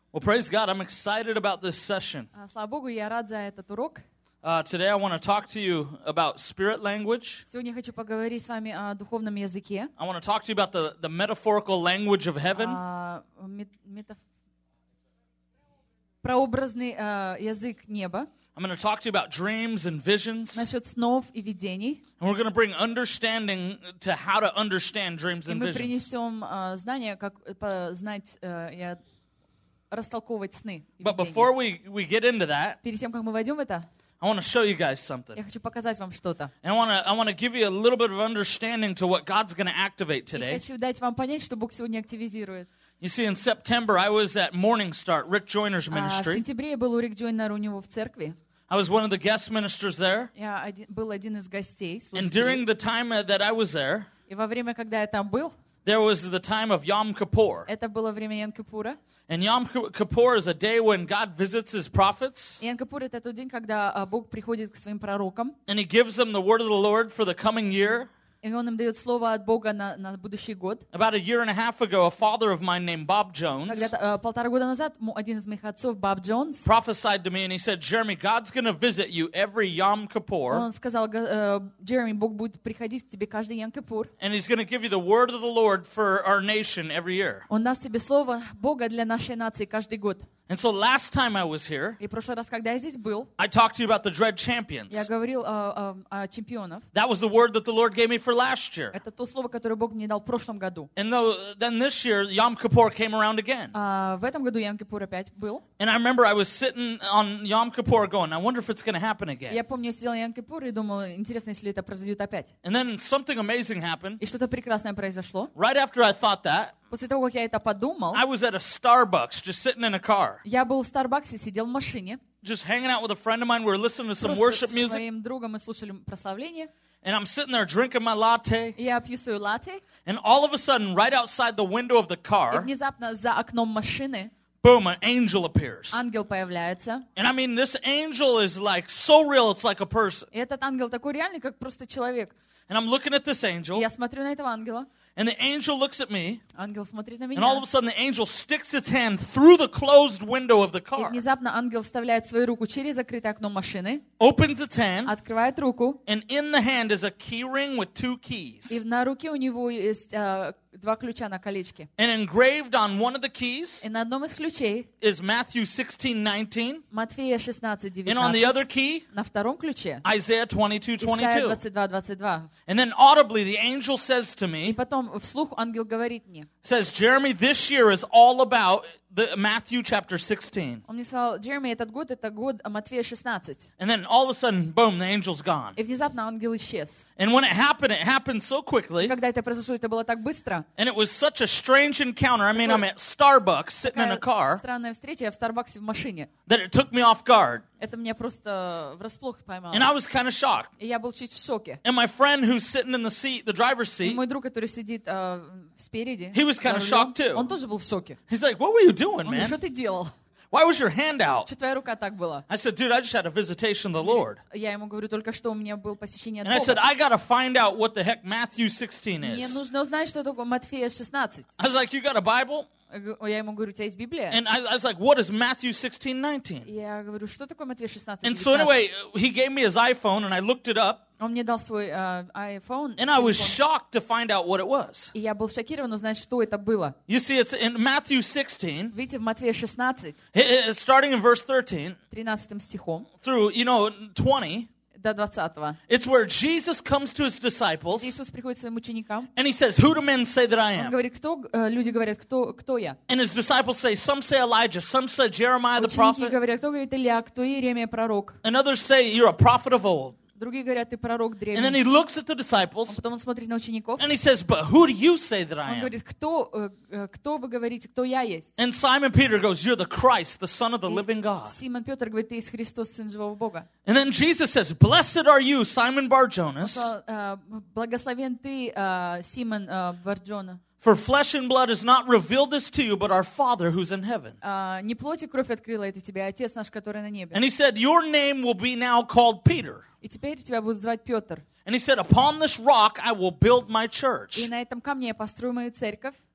Well, praise God. I'm excited about this session. Слава Богу, я рад за этот урок. Today I want to talk to you about spirit language. Сегодня я хочу поговорить с вами о духовном языке. I want to talk to you about the metaphorical language of heaven. Прообразный язык неба. I'm going to talk to you about dreams and visions. Насчет снов и видений. And we're going to bring understanding to how to understand dreams И and мы visions. принесем знания, как знать и растолковывать сны и But видения. before we get into that, Перед тем, как мы войдем в это, I want to show you guys something. я хочу показать вам что-то. And I want to give you a little bit of understanding to what God's going to activate И today. хочу дать вам понять, что Бог сегодня активизирует. You see, in September, I was at Morning Start, Rick Joyner's В ministry. сентябре я был у Рик Джойнера у него в церкви. I was one of the guest ministers there. Я был один из гостей, And during слушателей. the time that I was there, И во время, когда я там был, there was the time of Yom Kippur. это было время Йом-Кипура. And Yom Kippur is a day when God visits his prophets. Йом-Кипур — это тот день, когда Бог приходит к своим пророкам, And he gives them the word of the Lord for the coming year. и Он им дает слово от Бога на будущий год. About a year and a half ago, a father of mine named Bob Jones Когда-то 1,5 года назад один из моих отцов, Боб Джонс, prophesied to me and he said, Jeremy, God's going to visit you every Yom Kippur. он сказал: Джереми, Бог будет приходить к тебе каждый Йом-Кипур. And he's going to give you the word of the Lord for our nation every year. Он даст тебе слово Бога для нашей нации каждый год. And so last time I was here, И в прошлый раз, когда я здесь был, I talked to you about the Dread Champions. я говорил о чемпионах. That was the word that the Lord gave me for last year. Это то слово, которое Бог мне дал в прошлом году. And then this year, Yom Kippur came around again. В этом году Йом-Кипур опять был. And I remember I was sitting on Yom Kippur going, I wonder if it's going to happen again. Я помню, я сидела на Йом-Кипур и думала, интересно, если это произойдет опять. And then something amazing happened. И что-то прекрасное произошло. Right after I thought that, После того, как я это подумал, I was at a Starbucks just sitting in a car, я был в Старбаксе, сидел в машине. just hanging out with a friend of mine. We were listening to some Просто worship с music. своим другом мы слушали прославление. And I'm sitting there drinking my latte. И я пью свою латте. And all of a sudden, right outside the window of the И car, внезапно за окном машины boom, an angel appears. ангел появляется. And I mean, this angel is like so real, it's like a person. И этот ангел такой реальный, как просто человек. And I'm looking at this И angel, я смотрю на этого ангела. and the angel looks at me, Ангел смотрит на and all of меня. a sudden the angel sticks its hand through the closed window of the И car, внезапно ангел вставляет свою руку через закрытое окно машины, opens its hand, открывает руку, and in the hand is a key ring with 2 keys. и на руке у него есть 2 ключа на колечке. And engraved on one of the keys И на одном из ключей is Matthew 16:19, Матфея 16, and on the other 19. key, На втором ключе Isaiah Исайя 22:22. 22, 22. And then audibly the angel says to И me, потом вслух ангел говорит мне. says, Jeremy, this year is all about the Matthew chapter 16. Он мне сказал: Джереми, этот год — это год Матфея 16. And then all of a sudden, boom, the angel's gone. И внезапно ангел исчез. And when it happened so И quickly, когда это произошло, это было так быстро. and it was such a strange encounter. I mean, I'm at Starbucks sitting in a Такая car, странная встреча, я в Старбаксе в машине. that it took me off guard. Это меня просто врасплох поймало. And I was kind of shocked. И я был чуть в шоке. And my friend who's sitting in the seat, the driver's И seat, мой друг, который сидит спереди, He was kinda за рулем, shocked too. он тоже был в шоке. he's like, what were you doing, Он говорит: что man? ты делал? Why was your hand out? Что твоя рука так была? I said, dude, I just had a visitation of the Lord. Я ему говорю: только что у меня было посещение от And I said, Бога. I got to find out what the heck Matthew 16 Мне is. нужно узнать, что такое Матфея 16. I was like, you got a Bible? Я ему говорю: у тебя есть Библия? And I was like, what is Matthew 16:19? Я говорю: что такое Матфея 16? And so anyway, he gave me his iPhone and I looked it up Он мне дал свой iPhone, and I was телефон. shocked to find out what it was. И я был шокирован узнать, что это было. You see, it's in Matthew 16, Видите, в Матфея 16, starting in verse 13 13 стихом through, 20, до 20. it's where Jesus comes to his disciples Иисус приходит к своим ученикам. and he says, who do men say that I Он am? говорит: люди говорят, кто я? And his disciples say, some say Elijah, some say Jeremiah the Ученики prophet, говорят: кто говорит Илья, кто Иеремия пророк. and others say you're a prophet of old. Другие говорят: ты пророк And then древний. he looks at the disciples Потом он смотрит на учеников. and he says, but who do you say that I Он am? говорит: кто вы говорите, кто я есть? And Simon Peter goes, you're the Christ, the Son of the living God. Симон Петр говорит: ты есть Христос, Сын живого Бога. And then Jesus says, blessed are you, Simon Bar-Jonas, Благословен ты, Симон Барджона. for flesh and blood has not revealed this to you, but our Father who's in heaven. Не плоть и кровь открыла это тебе, а Отец наш, который на небе. And he said, your name will be now called Peter. И теперь тебя будут звать Петр. And he said, upon this rock I will build my church. И на этом камне я построю мою церковь.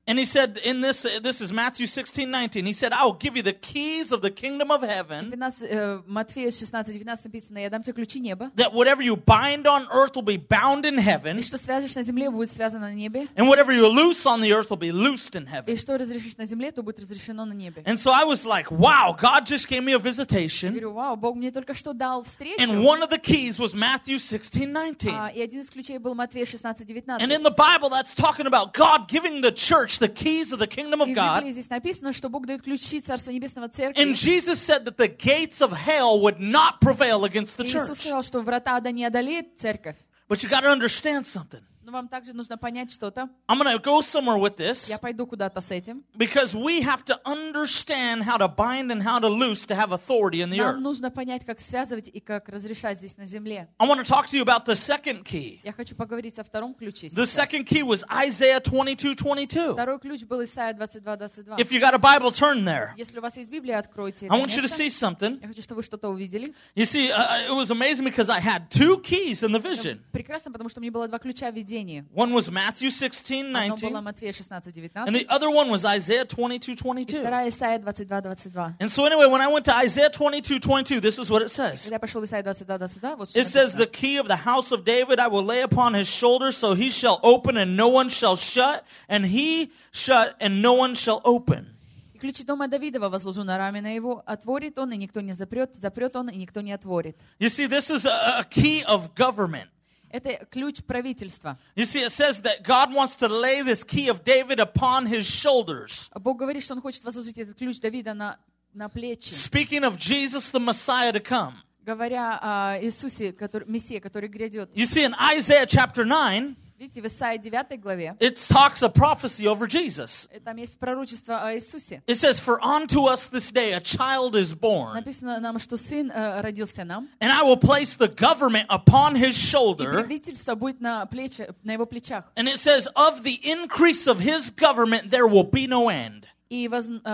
And he said in this is Matthew 16:19. He said, I will give you the keys of the kingdom of heaven. Матфея 16:19 написано: «Я дам тебе ключи неба». That whatever you bind on earth will be bound in heaven. И что свяжешь на земле, будет связано на небе. And whatever you loose on the earth will be loosed in heaven. И что разрешишь на земле, то будет разрешено на небе. And so I was like, wow, God just gave me a Я visitation. говорю: вау, Бог мне только что дал встречу. And one of the keys was Matthew 16:19. И один из ключей был Матфея 16:19. And in the Bible, that's talking about God giving the church the keys of the kingdom of И в God. Библии здесь написано, что Бог дает ключи Царства Небесного Церкви. And Jesus said that the gates of hell would not prevail against the И Иисус church. сказал, что врата ада не одолеет церковь. But you got to understand something. Но вам также нужно понять что-то. I'm going to go somewhere with this Я пойду куда-то с этим. because we have to understand how to bind and how to loose to have authority in the Нам earth. нужно понять, как связывать и как разрешать здесь на земле. I want to talk to you about the second key. Я хочу поговорить о втором ключе The сейчас. second key was Isaiah 22:22. Второй ключ был Исайя 22:22. If you got a Bible, turn there. Если у вас есть Библия, откройте I это want you to место. see something. Я хочу, чтобы вы что-то увидели. You see, it was amazing because I had two keys in the vision. Прекрасно, потому что у меня было два ключа в видении. One was Matthew Одно было 16:19, Матфея and 16:19, the other one was Isaiah и 22:22. вторая Исайя 22:22. And so anyway, when I went to Isaiah 22:22, this is what it says. Когда я пошел в Исайя 22:22, вот что It says, the написано. key of the house of David I will lay upon his shoulders, so he shall open and no one shall shut, and he shut and no one shall open. И ключи дома Давидова возложу на рамена его. Отворит он, и никто не запрет. Запрет он, и никто не отворит. You see, this is a key of government. Это ключ правительства. You see, it says that God wants to lay this key of David upon his shoulders. Бог говорит, что Он хочет возложить этот ключ Давида на плечи. Speaking of Jesus, the Messiah to come. Говоря о Иисусе, Мессии, который грядет. You see, in Isaiah chapter 9, Видите, в Исаии 9 главе, it talks a prophecy over Jesus. там есть пророчество о Иисусе. It says, for unto us this day a child is born, Написано нам, что сын родился нам, and I will place the government upon his и shoulder. правительство будет на его плечах. And it says, of the increase of his government there will be no end. И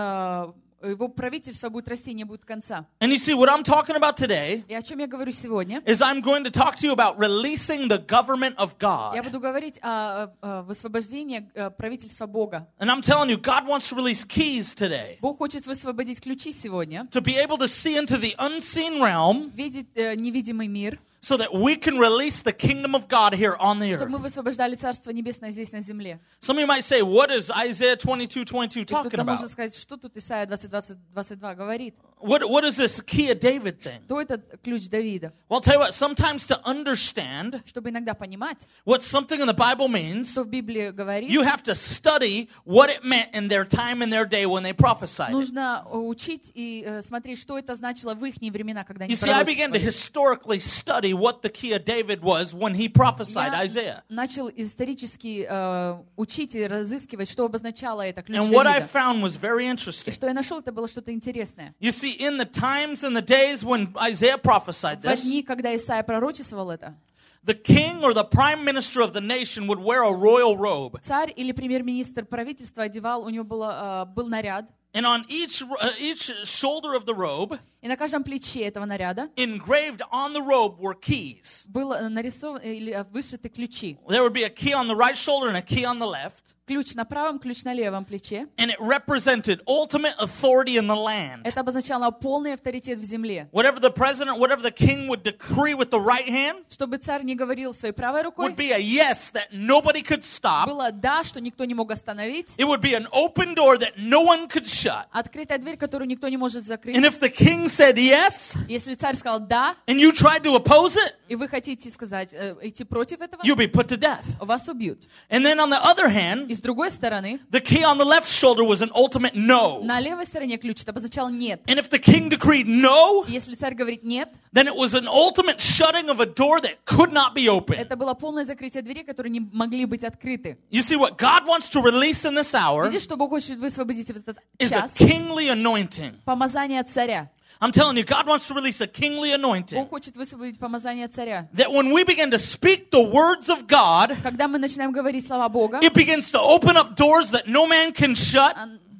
его правительство будет расти, не будет конца. And you see, what I'm talking about today И о чем я говорю сегодня? is I'm going to talk to you about releasing the government of Я God. буду говорить о высвобождении правительства Бога. And I'm telling you, God wants to release keys today Бог хочет высвободить ключи сегодня, to be able to see into the unseen realm видеть невидимый мир, so that we can release the kingdom of God here on the чтобы earth. мы высвобождали Царство Небесное здесь на земле. Some of you might say, what is Isaiah 22:22 И talking кто-то может about? сказать, что тут Исайя 22 говорит? What is this key of David thing? Кто этот ключ Давида? Well, I'll tell you what, sometimes to understand Чтобы иногда понимать, what something in the Bible means, что в Библии говорит, you have to study what it meant in their time and their day when they prophesied it. нужно учить и смотреть, что это значило в их времена, когда они You see, I began to пророчествовали. historically study what the key of David was when he prophesied Isaiah. Я начал исторически учить и разыскивать, что обозначало это ключ And what I Давида. found was very И interesting. что я нашел, это было что-то интересное. You see, in the times and the days when Isaiah prophesied В this, дни, когда Исайя пророчествовал это, the king or the prime minister of the nation would wear a royal robe. царь или премьер-министр правительства одевал, у него был наряд, And on each shoulder of the robe, и на каждом плече этого наряда engraved on the robe were keys. было нарисовано или вышиты ключи. There would be a key on the right shoulder and a key on the left. Ключ на правом, ключ на левом плече. And it represented ultimate authority in the land. Это обозначало полный авторитет в земле. Whatever the president, whatever the king would decree with the right hand Чтобы царь не говорил своей правой рукой, would be a yes that nobody could stop. было «да», что никто не мог остановить, It would be an open door that no one could shut. открытая дверь, которую никто не может закрыть. And if the king said yes, Если царь сказал «да», and you tried to oppose it, и вы хотите сказать, идти против этого, you'd be put to death. вас убьют. And then on the other hand, И с другой стороны, the key on the left shoulder was an ultimate no. на левой стороне ключ это обозначал «нет». And if the king decreed no, И если царь говорит «нет», then it was an ultimate shutting of a door that could not be opened. это было полное закрытие дверей, которые не могли быть открыты. You see, what God wants to release in this hour Видишь, что Бог хочет высвободить в этот is a час? kingly anointing. Помазание царя. I'm telling you, God wants to release a kingly anointing. Бог хочет высвободить помазание царя. That when we begin to speak the words of God, Когда мы начинаем говорить слова Бога, it begins to open up doors that no man can shut.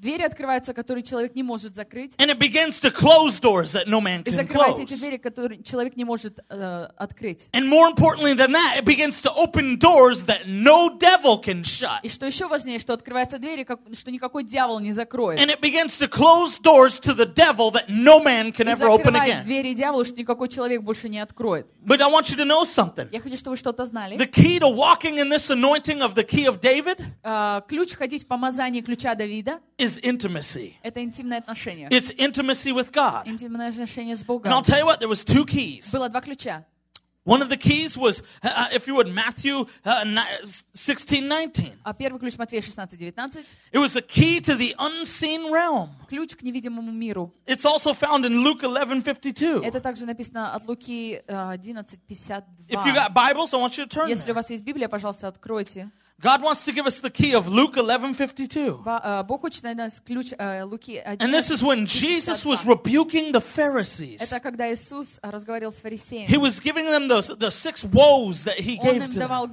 двери открываются, которые человек не может закрыть. And it begins to close doors that no man И can закрываете эти close. двери, которые человек не может открыть. And more importantly than that, it begins to open doors that no devil can shut. И что еще важнее, что открываются двери, что никакой дьявол не закроет. And it begins to close doors to the devil that no man can И ever open закрывает again. двери дьяволу, что никакой человек больше не откроет. But I want you to know something. Я хочу, чтобы вы что-то знали. The key to walking in this anointing of the key of David Ключ ходить в помазании ключа Давида is intimacy. — это интимное отношение. It's intimacy with God. Интимное отношение с And I'll Богом. tell you what, there was two keys. Было два ключа. One of the keys was, if you would, Matthew 16:19. Первый ключ Матфея 16:19. It was a key to the unseen realm. Ключ к невидимому миру. It's also found in Luke 11:52. Это также написано от Луки 11:52. If you got Bibles, I want you to turn Если у there. вас есть Библия, пожалуйста, откройте. God wants to give us the key of Luke 11:52. Бог хочет дать нам ключ Луки 11:52. And this is when Jesus was rebuking the Pharisees. Это когда Иисус разговаривал с He фарисеями. was giving them the 6 woes that he Он gave им to them. давал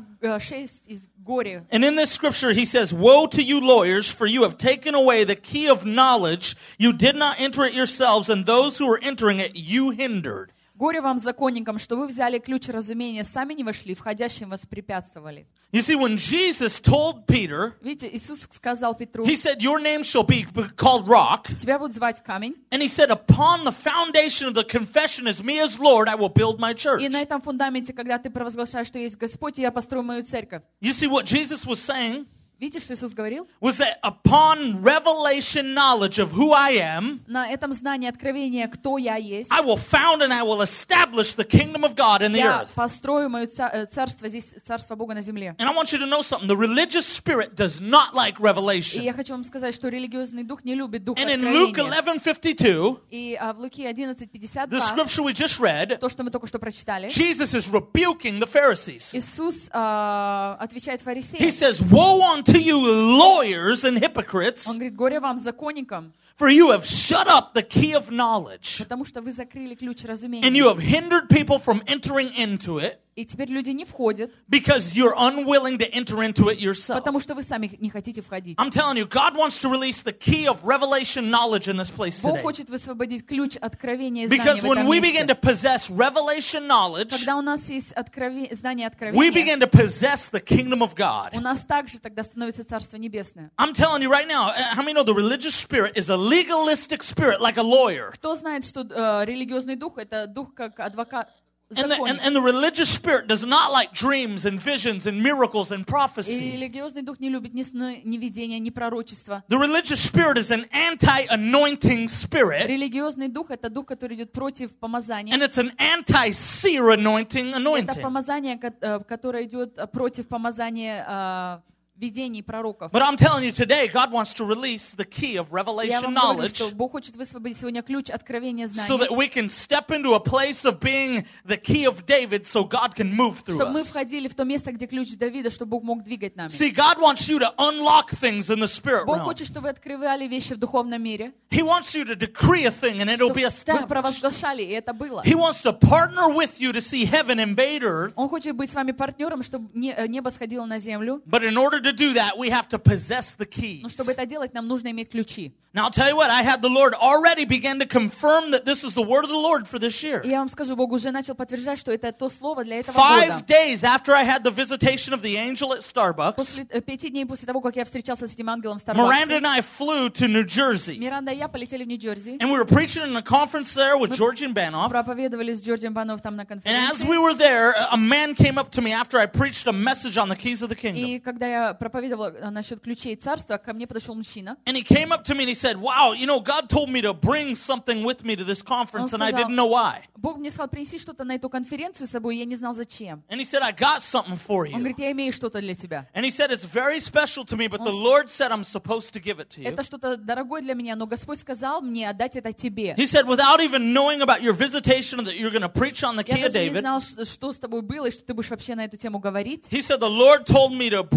6 из горя. And in this scripture, he says, "Woe to you lawyers, for you have taken away the key of knowledge. You did not enter it yourselves, and those who were entering it, you hindered." Горе вам, законникам, что вы взяли ключ разумения, сами не вошли, входящим вас препятствовали. You see, when Jesus told Peter, Видите, Иисус сказал Петру, he said, "Your name shall be called Rock." тебя будут звать Камень. And he said, "Upon the foundation of the confession as me as Lord, I will build my church." И на этом фундаменте, когда ты провозглашаешь, что есть Господь, и я построю мою церковь. You see, what Jesus was saying Видите, что Иисус говорил? was that upon revelation knowledge of who I am, На этом знании откровения, кто я есть, I will found and I will establish the kingdom of God in the я earth. построю мое царство, здесь царство Бога на земле. And I want you to know something. The religious spirit does not like И revelation. я хочу вам сказать, что религиозный дух не любит дух And in Luke откровения. 11:52, И в Луки 11:52, the scripture we just read, то, что мы только что прочитали, Jesus is rebuking the Pharisees. Иисус отвечает He фарисеям. says, "Woe unto you, lawyers and hypocrites, Он говорит, горе вам, законникам, for you have shut up the key of knowledge, потому что вы закрыли ключ and разумения. you have hindered people from entering into it, И теперь люди не входят, because you're unwilling to enter into it yourself." потому что вы сами не хотите входить. I'm telling you, God wants to release the key of revelation knowledge in this place Бог today. хочет высвободить ключ откровения и знания Because в when этом we begin to месте. possess revelation knowledge, Когда у нас есть знание we откровения, begin to possess the kingdom of God. у нас также тогда становится Царство Небесное. I'm telling you right now, how many know the religious spirit is a legalistic spirit like a lawyer? Кто знает, что религиозный дух — это дух как адвокат, And законник. the religious spirit does not like dreams and visions and miracles and И prophecy. религиозный дух не любит ни сны, ни видения, ни пророчества. The religious spirit is an anti-anointing spirit, Религиозный дух — это дух, который идет против помазания. and it's an anti-seer anointing. Это помазание, которое идет против помазания видений пророков. But I'm telling you today, God wants to release the key of Я revelation вам говорю, knowledge что Бог хочет высвободить сегодня ключ откровения so that знаний, we can step into a place of being the key of David so God can move through чтобы мы us. входили в то место, где ключ Давида, чтобы Бог мог двигать нами. See, God wants you to unlock things in the spirit Бог realm. хочет, чтобы вы открывали вещи в духовном мире, He wants you to decree a thing and it'll чтобы be вы established. провозглашали, и это было. He wants to partner with you to see heaven invade earth. Он хочет быть с вами партнером, чтобы небо сходило на землю. But in order to do that, we have to possess the keys. Но чтобы это делать, нам нужно иметь ключи. Now, I'll tell you what, I had the Lord already begin to confirm that this is the word of the Lord for this year. И я вам скажу, Бог уже начал подтверждать, что это то слово для этого 5 года. days after I had the visitation of the angel at Starbucks, После 5 дней после того, как я встречался с этим ангелом в Miranda Старбаксе, and I flew to New Jersey. Миранда и я полетели в Нью-Джерси, And we were preaching in a conference there with Georgian Banoff. проповедовали с Джорджем Банов там на And as конференции. we were there, a man came up to me after I preached a message on the keys of the kingdom. И когда я проповедовала насчет ключей царства, ко мне подошел мужчина. And he came up to me and he said, "Wow, you know, God told me to bring something with me to this conference and I didn't know why." Бог мне сказал, принеси что-то на эту конференцию с собой, и я не знал зачем. And he said, "I got something for Он you." говорит, я имею что-то для тебя. And he said, "It's very special to me, but the Lord said I'm supposed to give it to you." Это что-то дорогое для меня, но Господь сказал мне отдать это тебе. He said, "Without even knowing about your visitation that you're going to preach on the key Я of даже не David," знал, что с тобой было, и что ты будешь вообще на эту тему говорить. he said, "The Lord told me to bring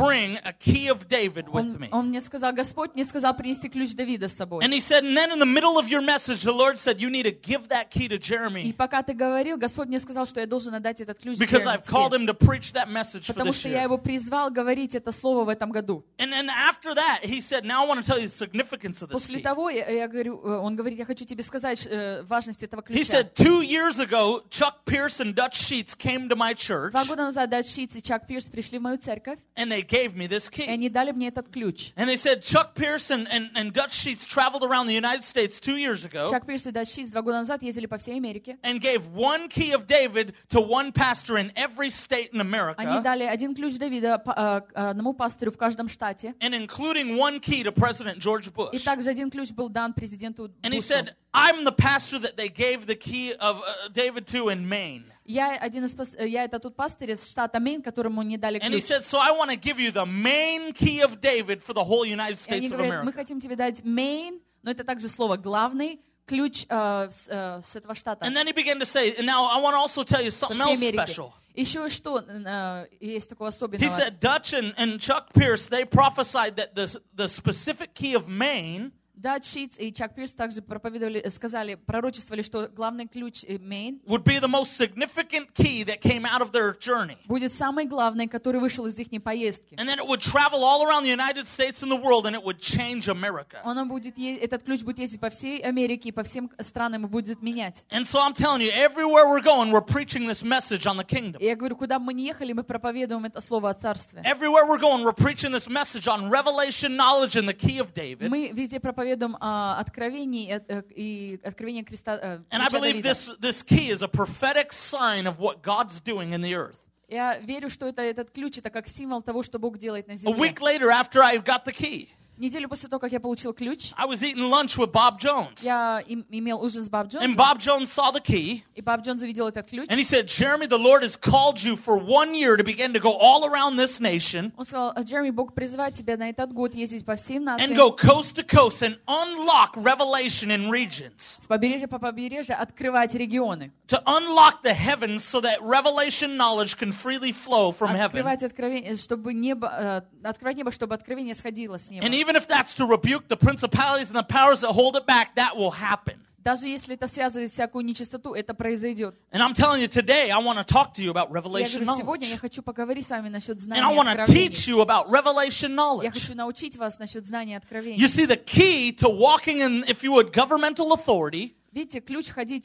a key of David with me. Он мне сказал, Господь мне сказал принести ключ Давида с собой. And he said, and then in the middle of your message, the Lord said, you need to give that key to И Jeremy пока ты говорил, Господь мне сказал, что я должен отдать этот ключ because I've called him to preach that message for потому this что я year. его призвал говорить это слово в этом году. And then after that, he said, now I want to tell you the significance of this После key. того, я говорю, он говорит, я хочу тебе сказать важность этого He ключа. said, 2 years ago, Chuck Pierce and Dutch Sheets came to my church 2 года назад Датч Шитц и Чак Пирс пришли в мою церковь, and they gave me this и key. они дали мне этот ключ. And they said, Chuck Pierce and Dutch Sheets traveled around the United States 2 years ago Чак Пирс и Датч Шитц 2 года назад ездили по всей Америке. and gave one key of David to one pastor in every state in Они America, дали один ключ Давида одному пастору в каждом штате. and including one key to President George И Bush. также один ключ был дан президенту And he Бушу. said, I'm the pastor that they gave the key of David to in Maine. Я это тот пастырь из штата Мэйн, которому не дали And he ключ. said, so I want to give you the main key of David for the whole United И они States of говорят, мы America. хотим тебе дать Мэйн, но это также слово главный ключ с этого штата. And then he began to say, and now I want to also tell you Со something всей else Америки. special. Еще что есть такого He особенного? said Dutch and Chuck Pierce, they prophesied that the specific key of Maine Датч Шитц и Чак Пирс также пророчествовали, что главный ключ Мэйн would be the most significant key that came out of their journey. будет самый главный, который вышел из их поездки. And then it would travel all around the United States and the world and it would change America. Этот ключ будет ездить по всей Америке и по всем странам и будет менять. And so I'm telling you, everywhere we're going, we're preaching this message on the kingdom. И я говорю, куда бы мы ни ехали, мы проповедуем это слово о царстве. Everywhere we're going, we're preaching this message on revelation, knowledge, and the key of David. Мы везде проповедуем о откровении и откровении Христа. And I believe this key is a prophetic sign of what God's doing in the earth. Я верю, что этот ключ это как символ того, что Бог делает на A земле. week later, after I got the key, Неделю после того, как я получил ключ, I was eating lunch with Bob Jones. я имел ужин с Боб And Джонсом, Bob Jones saw the key. и Боб Джонс увидел этот ключ. And he said, Jeremy, the Lord has called you for 1 year to begin to go all around this nation Он сказал, Джереми, Бог призывает тебя на этот год ездить по всем and нациям, go coast to coast and unlock revelation in regions. с побережья по побережью открывать регионы. To unlock the heavens so that revelation knowledge can freely flow from heaven. Открывать откровение, чтобы открывать небо, чтобы откровение сходило с неба. And even if that's to rebuke the principalities and the powers that hold it back, that will happen. Даже если это связывает всякую нечистоту, это произойдет. And I'm telling you today, I want to talk to you about Я revelation говорю, сегодня я knowledge. хочу поговорить с вами насчет And знания I want to откровений. teach you about revelation Я knowledge. хочу научить вас насчет знания откровений. You see, the key to walking in, if you would, governmental authority Видите, ключ ходить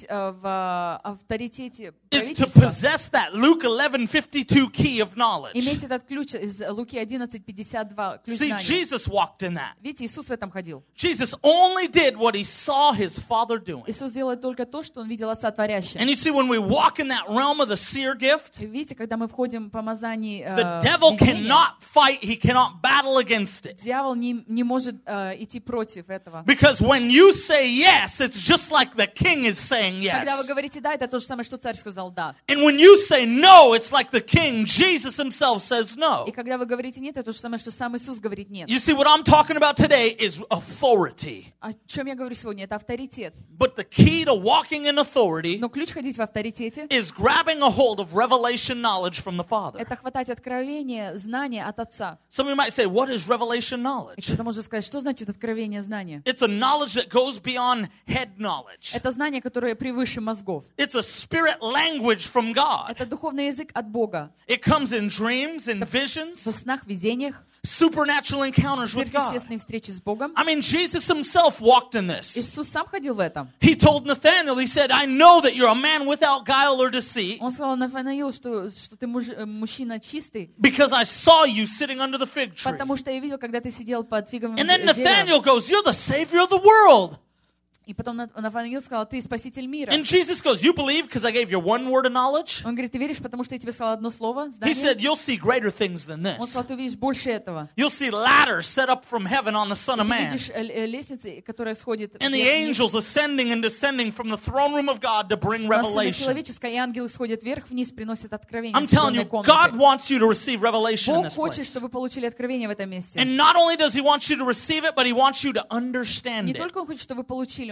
в авторитете is to правительства. possess that Luke 11:52 key of knowledge. Иметь этот ключ из Луки 11:52, ключ See, знания. Jesus walked in that. Видите, Иисус в этом ходил. Jesus only did what he saw his Father doing. Иисус делает только то, что Он видел Отца Творящего. And you see, when we walk in that realm of the seer gift, И видите, когда мы входим в помазании the devil видения, cannot fight, he cannot battle against it. дьявол не может идти против этого. Because when you say yes, it's just like the king is saying Когда вы yes. говорите «да», это то же самое, что царь сказал «да». And when you say no, it's like the king, Jesus himself, says no. И когда вы говорите «нет», это то же самое, что сам Иисус говорит «нет». You see, what I'm talking about today is authority. О чем я говорю сегодня? Это авторитет. But the key to walking in authority Но ключ ходить в авторитете is grabbing a hold of revelation knowledge from the — Father. это хватать откровение, знания от Отца. Some of you might say, what is revelation И knowledge? кто-то может сказать, что значит откровение знания? It's a knowledge that goes beyond head knowledge. Это знание, которое превыше мозгов. It's a spirit language from God. Это духовный язык от Бога. It comes in dreams and В visions, снах, видениях, supernatural encounters with God. сверхъестественные встречи с Богом. I mean, Jesus himself walked in this. Иисус сам ходил в этом. He told Nathanael, he said, I know that you're a man without guile or deceit Он сказал Нафанаилу, что ты мужчина чистый, because I saw you sitting under the fig tree. потому что я видел, когда ты сидел под фиговым And then деревом. Nathanael goes, you're the savior of the world. И потом Нафанаил сказал, ты спаситель мира. And Jesus goes, you believe because I gave you one word of knowledge? Он говорит, ты веришь, потому что я тебе сказал одно слово, He знание? said, you'll see greater things than Он this. сказал, ты увидишь больше этого. You'll see ladders set up from heaven on the Son of Ты Man. видишь лестницы, которая сходит And the вверх-вниз. angels ascending and descending from the throne room of God to bring На сцене revelation. человеческой, и ангелы сходят вверх-вниз, приносят откровение I'm из telling you, тронной God комнаты. wants you to receive revelation in Бог this хочет, place. чтобы вы получили откровение в этом месте. And not only does he want you to receive it, but he wants you to understand Не it. только Он хочет, чтобы вы получили,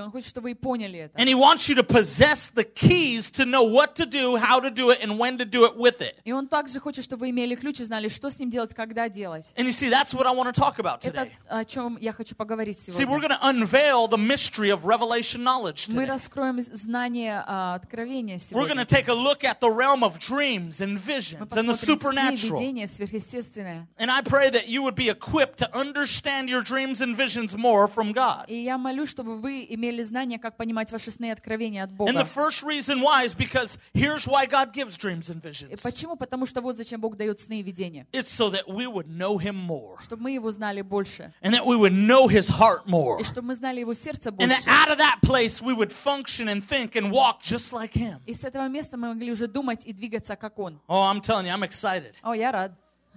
Он хочет, чтобы вы поняли это. And He wants you to possess the keys to know what to do, how to do it, and when to do it with it. И Он также хочет, чтобы вы имели ключ и знали, что с ним делать, когда делать. And you see, that's what I want to talk about Это today. о чем я хочу поговорить See, we're сегодня. going to unveil the mystery of revelation knowledge Мы today. раскроем знание откровения We're going to сегодня. take a look at the realm of dreams and Мы visions and the посмотрим сны, supernatural. видения, сверхъестественное. And I pray that you would be equipped to understand your dreams and visions more from God. И я молюсь, чтобы вы имели знание, как понимать ваши сны и откровения от And the Бога. first reason why is because here's why God gives dreams and И visions. почему? Потому что вот зачем Бог дает сны и видения. It's so that we would know Him more. Чтобы мы Его знали больше. And that we would know His heart more. И чтобы мы знали Его сердце And that больше. out of that place we would function and think and walk just like Him. И с этого места мы могли уже думать и двигаться, как Он. Oh, I'm telling you, I'm excited. О, я рад.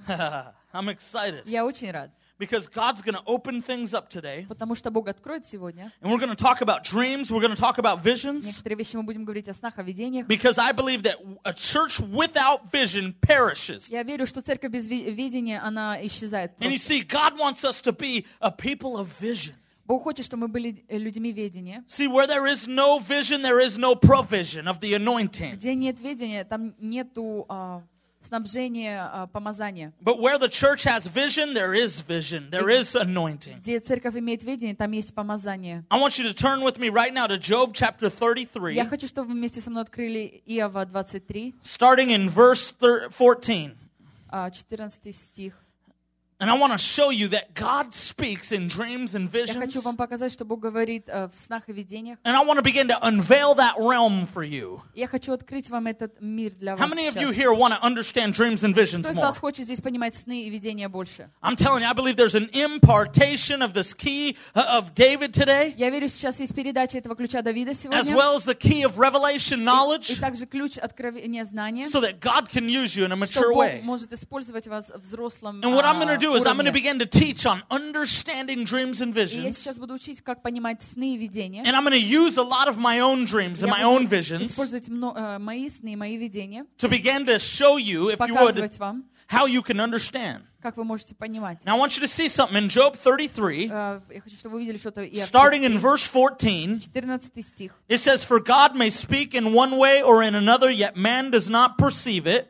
I'm excited. Я очень рад. Because God's going to open things up today. Потому что Бог откроет сегодня. And we're going to talk about dreams. We're going to talk about visions. Некоторые вещи мы будем говорить о снах, о видениях. Because I believe that a church without vision perishes. Я верю, что церковь без видения, она исчезает And you просто. see, God wants us to be a people of vision. Бог хочет, чтобы мы были людьми ведения. See, where there is no vision, there is no provision of the anointing. Где нет ведения, там нету снабжения, помазания. But where the church has vision, there is vision. There is anointing. Где церковь имеет ведение, там есть помазание. I want you to turn with me right now to Job chapter 33, Я хочу, чтобы вы вместе со мной открыли Иова 23, starting in verse 14. 14 стих. And I want to show you that God speaks in dreams and Я visions. хочу вам показать, что Бог говорит в снах и видениях. And I want to begin to unveil that realm for you. Я хочу открыть вам этот мир для How вас many of you сейчас. here want to understand dreams and visions Кто из more? вас хочет здесь понимать сны и видения больше? I'm telling you, I believe there's an impartation of this key of David today, Я верю, сейчас есть передача этого ключа Давида as сегодня. well as the key of revelation И knowledge, также ключ откровения знания, so that God can use you in a что mature Бог way. может использовать вас в взрослом And what I'm going to do is I'm going to уровне. begin to teach on understanding dreams and И я visions. сейчас буду учить, как понимать сны и видения. And I'm going to use a lot of my own dreams and Я my own буду visions использовать мои сны и мои видения, to begin to show you, if you would, показывать вам, how you can understand. как вы можете понимать. Now I want you to see something in Job 33, Я хочу, чтобы вы увидели что-то. starting in verse 14. 14 стих. It says, "For God may speak in one way or in another, yet man does not perceive it.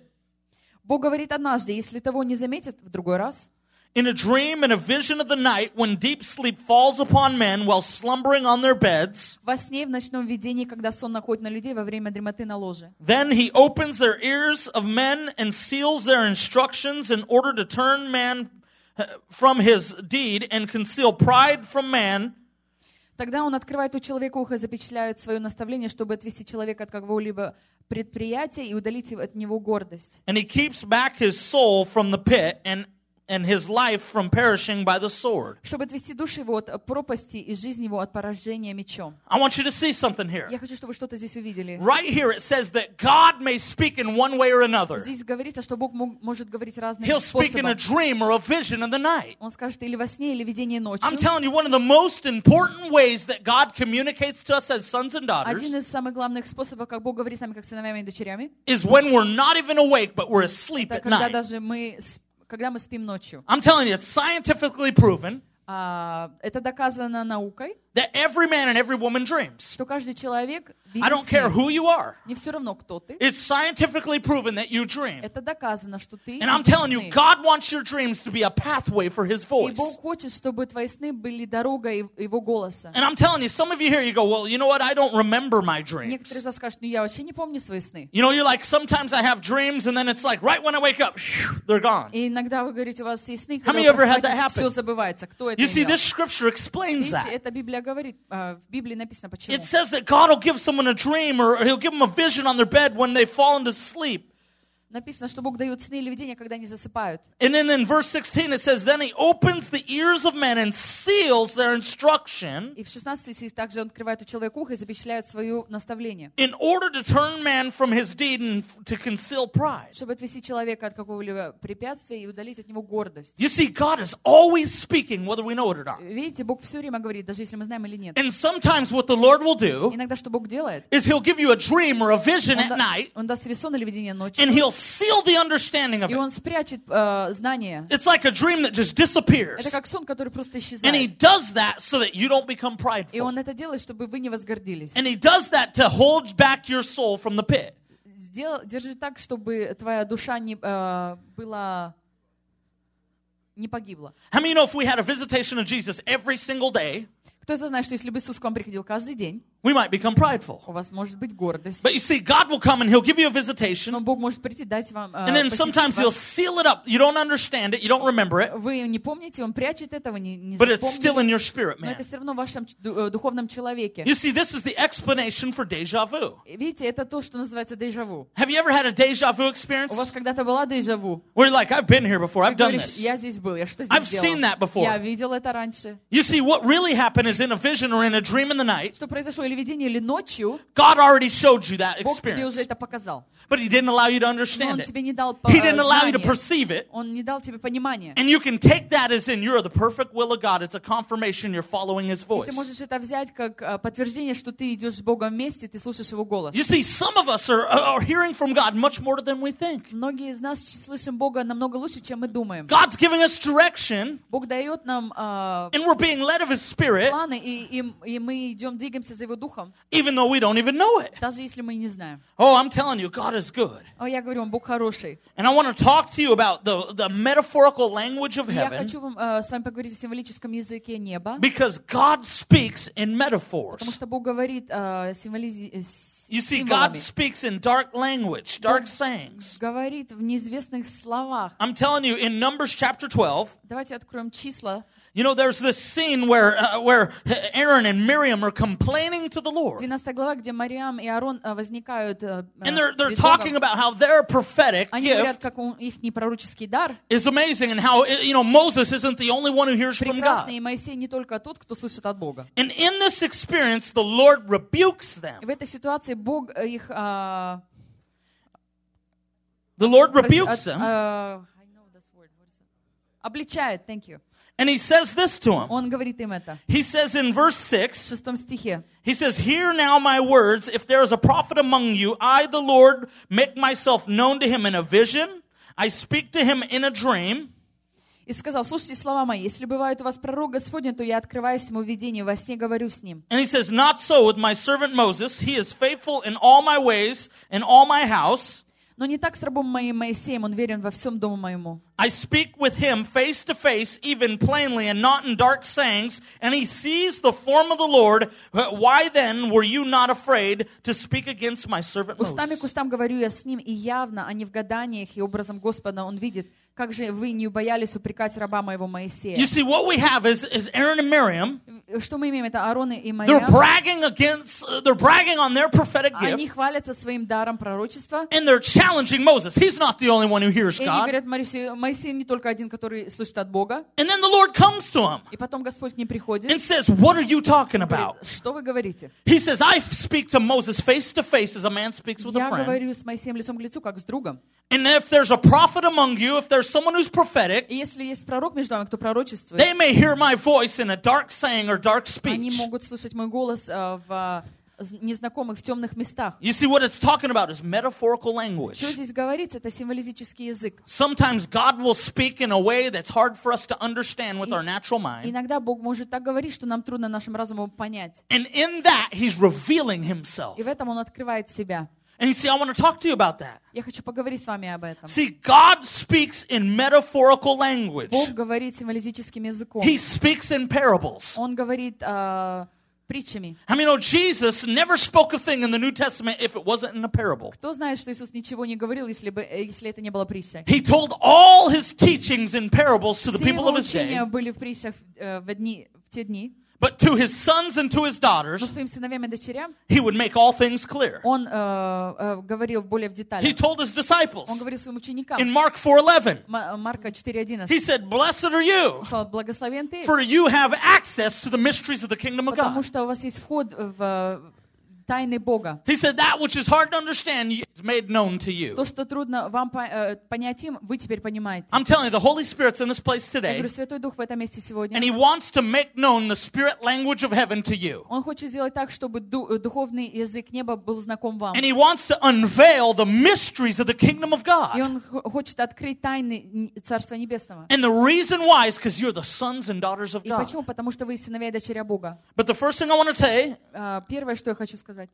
Бог говорит однажды, если того не заметят, в другой раз. In a dream and a vision of the night, when deep sleep falls upon men while slumbering on their beds, Во сне, в ночном видении, когда сон находит на людей во время дремоты на ложе. then he opens their ears of men and seals their instructions in order to turn man from his deed and conceal pride from man." Тогда он открывает у человека ухо и запечатляет свое наставление, чтобы отвести человека от какого-либо предприятия и удалить от него гордость. And he keeps back his soul from the pit and his life from perishing by the sword. Чтобы отвести душу его от пропасти и жизнь его от поражения мечом. I want you to see something here. Я хочу, чтобы вы что-то здесь увидели. Right here it says that God may speak in one way or another. Здесь говорится, что Бог может говорить разными He'll speak in a способами. dream or a vision of the night. Он скажет или во сне, или видение ночью. I'm telling you, one of the most important ways that God communicates to us as sons and Один daughters из самых главных способов, как Бог говорит с нами, как сыновьями и дочерями, is when we're not even awake, but we're asleep это at когда night. даже когда мы спим ночью. I'm telling you, it's scientifically proven Это доказано наукой, that every man and every woman dreams. что каждый человек I видит don't care сны. who you are. Не все равно, кто ты. It's scientifically proven that you dream. Это доказано, что ты And I'm видишь telling you, сны. God wants your dreams to be a pathway for His И voice. Бог хочет, чтобы твои сны были дорогой Его голоса. And I'm telling you, some of you here, you go, well, you know what? I don't remember my dreams. Некоторые из вас скажут, я вообще не помню свои сны. You know, you're like, sometimes I have dreams, and then it's like, right when I wake up, they're gone. И иногда вы говорите, у вас есть сны, How когда many вы ever had that просыпаетесь, happen? все забывается. Кто это You see, имел? this scripture explains Видите, that. это Библия говорит, в Библии написано, почему. It says that God will give someone a dream, or He'll give them a vision on their bed when they fall into sleep. Написано, что Бог дает сны или видения, когда они засыпают. And then in verse 16 it says, then He opens the ears of men and seals their instruction И в 16 стихе также он открывает у человека ухо и запечатляет свое наставление, in order to turn man from his deed and to conceal pride. чтобы отвести человека от какого-либо препятствия и удалить от него гордость. You see, God is always speaking, whether we know it or not. Видите, Бог все время говорит, даже если мы знаем или нет. And sometimes what the Lord will do Иногда что Бог делает? is He'll give you a dream or a vision at night, Он даст тебе сон или видение ночью, and He'll seal the understanding of И it. Он спрячет знание. It's like a dream that just disappears. Это как сон, который просто And he исчезает. does that so that you don't become И prideful. Он это делает, чтобы вы не возгордились. And he does that to hold back your soul from the pit. Держи так, чтобы твоя душа не погибла. How many know if we had a visitation of Jesus every single day, Кто из вас знает, что если бы Иисус к вам приходил каждый день, we might become prideful. у вас может быть гордость. But you see, God will come and he'll give you a Но visitation. Бог может прийти, дать вам And then посетить sometimes he'll вас. seal it up. You don't understand it. You don't remember it. Вы не помните, Он прячет это, вы не But it's still in запомнили. your spirit, Но man. это все равно в вашем духовном человеке. You see, this is the explanation for deja vu. Видите, это то, что называется дежаву. Have you ever had a deja vu experience? У вас когда-то была дежаву? Where you're like, I've been here before. Ты I've done говоришь, this. я здесь был, я что I've здесь seen делал? that before. Я видел это раньше. You see, what really happened is in a vision or in a dream in the night, Что произошло или видение, или ночью, God already showed you that Бог тебе уже experience. это показал. But he didn't allow you to Но understand Он it. тебе не дал He didn't allow you to знания. perceive it. Он не дал тебе понимания. And you can take that as in you're the perfect will of God. It's a confirmation you're following his И ты voice. можешь это взять как подтверждение, что ты идешь с Богом вместе, ты слушаешь Его голос. You see, some of us are hearing from God much more than we think. Многие из нас слышим Бога намного лучше, чем мы думаем. God's giving us direction, Бог дает нам and we're being led of his spirit, планы, и мы идем, двигаемся за Его Духом, even though we don't even know it. даже если мы не знаем. Oh, I'm telling you, God is good. О, я говорю вам, Бог хороший. And I want to talk to you about the metaphorical language of Я heaven, хочу с вами поговорить о символическом языке неба, because God speaks in потому metaphors. что Бог говорит You see, God символами, speaks in dark language, dark sayings. говорит в неизвестных словах. I'm telling you, in Numbers chapter 12, Давайте откроем числа. you know, there's this scene where Aaron and Miriam are complaining to the Lord. 12 глава, где Мариам и Аарон возникают And they're перед talking Богом. about how their prophetic Они говорят, gift как их непророческий дар is amazing and how, you know, Moses isn't the only one who hears from God. прекрасный, и Моисей не только тот, кто слышит от Бога. And in this experience, the Lord rebukes them. И в этой ситуации Бог их The Lord rebukes them. обличает, thank you. And he says this to them. Он говорит им это. He says in verse В 6, 6 стихе. he says, "Hear now my words. If there is a prophet among you, I, the Lord, make myself known to him in a vision. I speak to him in a dream." И сказал, слушайте слова мои, если бывает у вас пророк Господень, то я открываюсь ему в видении, во сне говорю с ним. And he says, "Not so with my servant Moses. He is faithful in all my ways, in all my house. Но не так с рабом моим Моисеем, он верен во всем дому моему. I speak with him face to face, even plainly, and not in dark sayings, and he sees the form of the Lord. Why then were you not afraid to speak against my servant Устами к Moses?" устам говорю я с ним, и явно, а не в гаданиях, и образом Господа он видит. Как же вы не боялись упрекать раба моего Моисея? You see, what we have is Aaron and Miriam. Что мы имеем? Это Аарон и They're Мариам. they're bragging on their prophetic Они gift, хвалятся своим даром пророчества. and they're challenging Moses. He's not the only one who hears И они God. говорят, Моисей не только один, который слышит от Бога. And then the Lord comes to him И потом Господь к ним приходит. and says, "What are you talking about?" Говорит, что вы говорите? He says, "I speak to Moses face to face as a man speaks with a Я friend. говорю с Моисеем лицом к лицу, как с другом. And if there's a prophet among you, if there's someone who's prophetic, И если есть пророк между вами, кто пророчествует, they may hear my voice in a dark saying or dark они speech." могут слышать мой голос в незнакомых, в темных местах. You see, what it's talking about is metaphorical language. Что здесь говорится? Это символический язык. Sometimes God will speak in a way that's hard for us to understand with our natural mind. Иногда Бог может так говорить, что нам трудно нашим разумом понять. And in that, He's revealing Himself. И в этом Он открывает себя. And you see, I want to talk to you about that. Я хочу поговорить с вами об этом. See, God speaks in metaphorical language. Бог говорит символическим языком. He speaks in parables. Он говорит притчами. I mean, Jesus never spoke a thing in the New Testament if it wasn't in a parable. Кто знает, что Иисус ничего не говорил, если это не было притчей? He told all His teachings in parables to the Все people его of His day, учения были в притчах в те дни. but to His sons and to His Но daughters, своим сыновьям и дочерям He would make all things clear. Он говорил более в He деталях. told His disciples Он говорил своим ученикам. in Mark 4:11, Марка 4:11. He said, "Blessed are you, Он сказал, благословен ты, for you have access to the mysteries of the kingdom of потому God." что у вас есть вход в тайны Бога. He said, that which is hard to understand is made known to you. То, что трудно вам понять им, вы теперь понимаете. I'm telling you, the Holy Spirit's in this place Я today, говорю, Святой Дух в этом месте сегодня. and He wants to make known the spirit language of heaven to you. Он хочет сделать так, чтобы духовный язык неба был знаком вам. And He wants to unveil the mysteries of the kingdom of И God. Он хочет открыть тайны Царства Небесного. And the reason why is because you're the sons and daughters of И God. почему? Потому что вы сыновья и дочеря Бога. But the first thing I want to tell you, Первое, что я хочу сказать,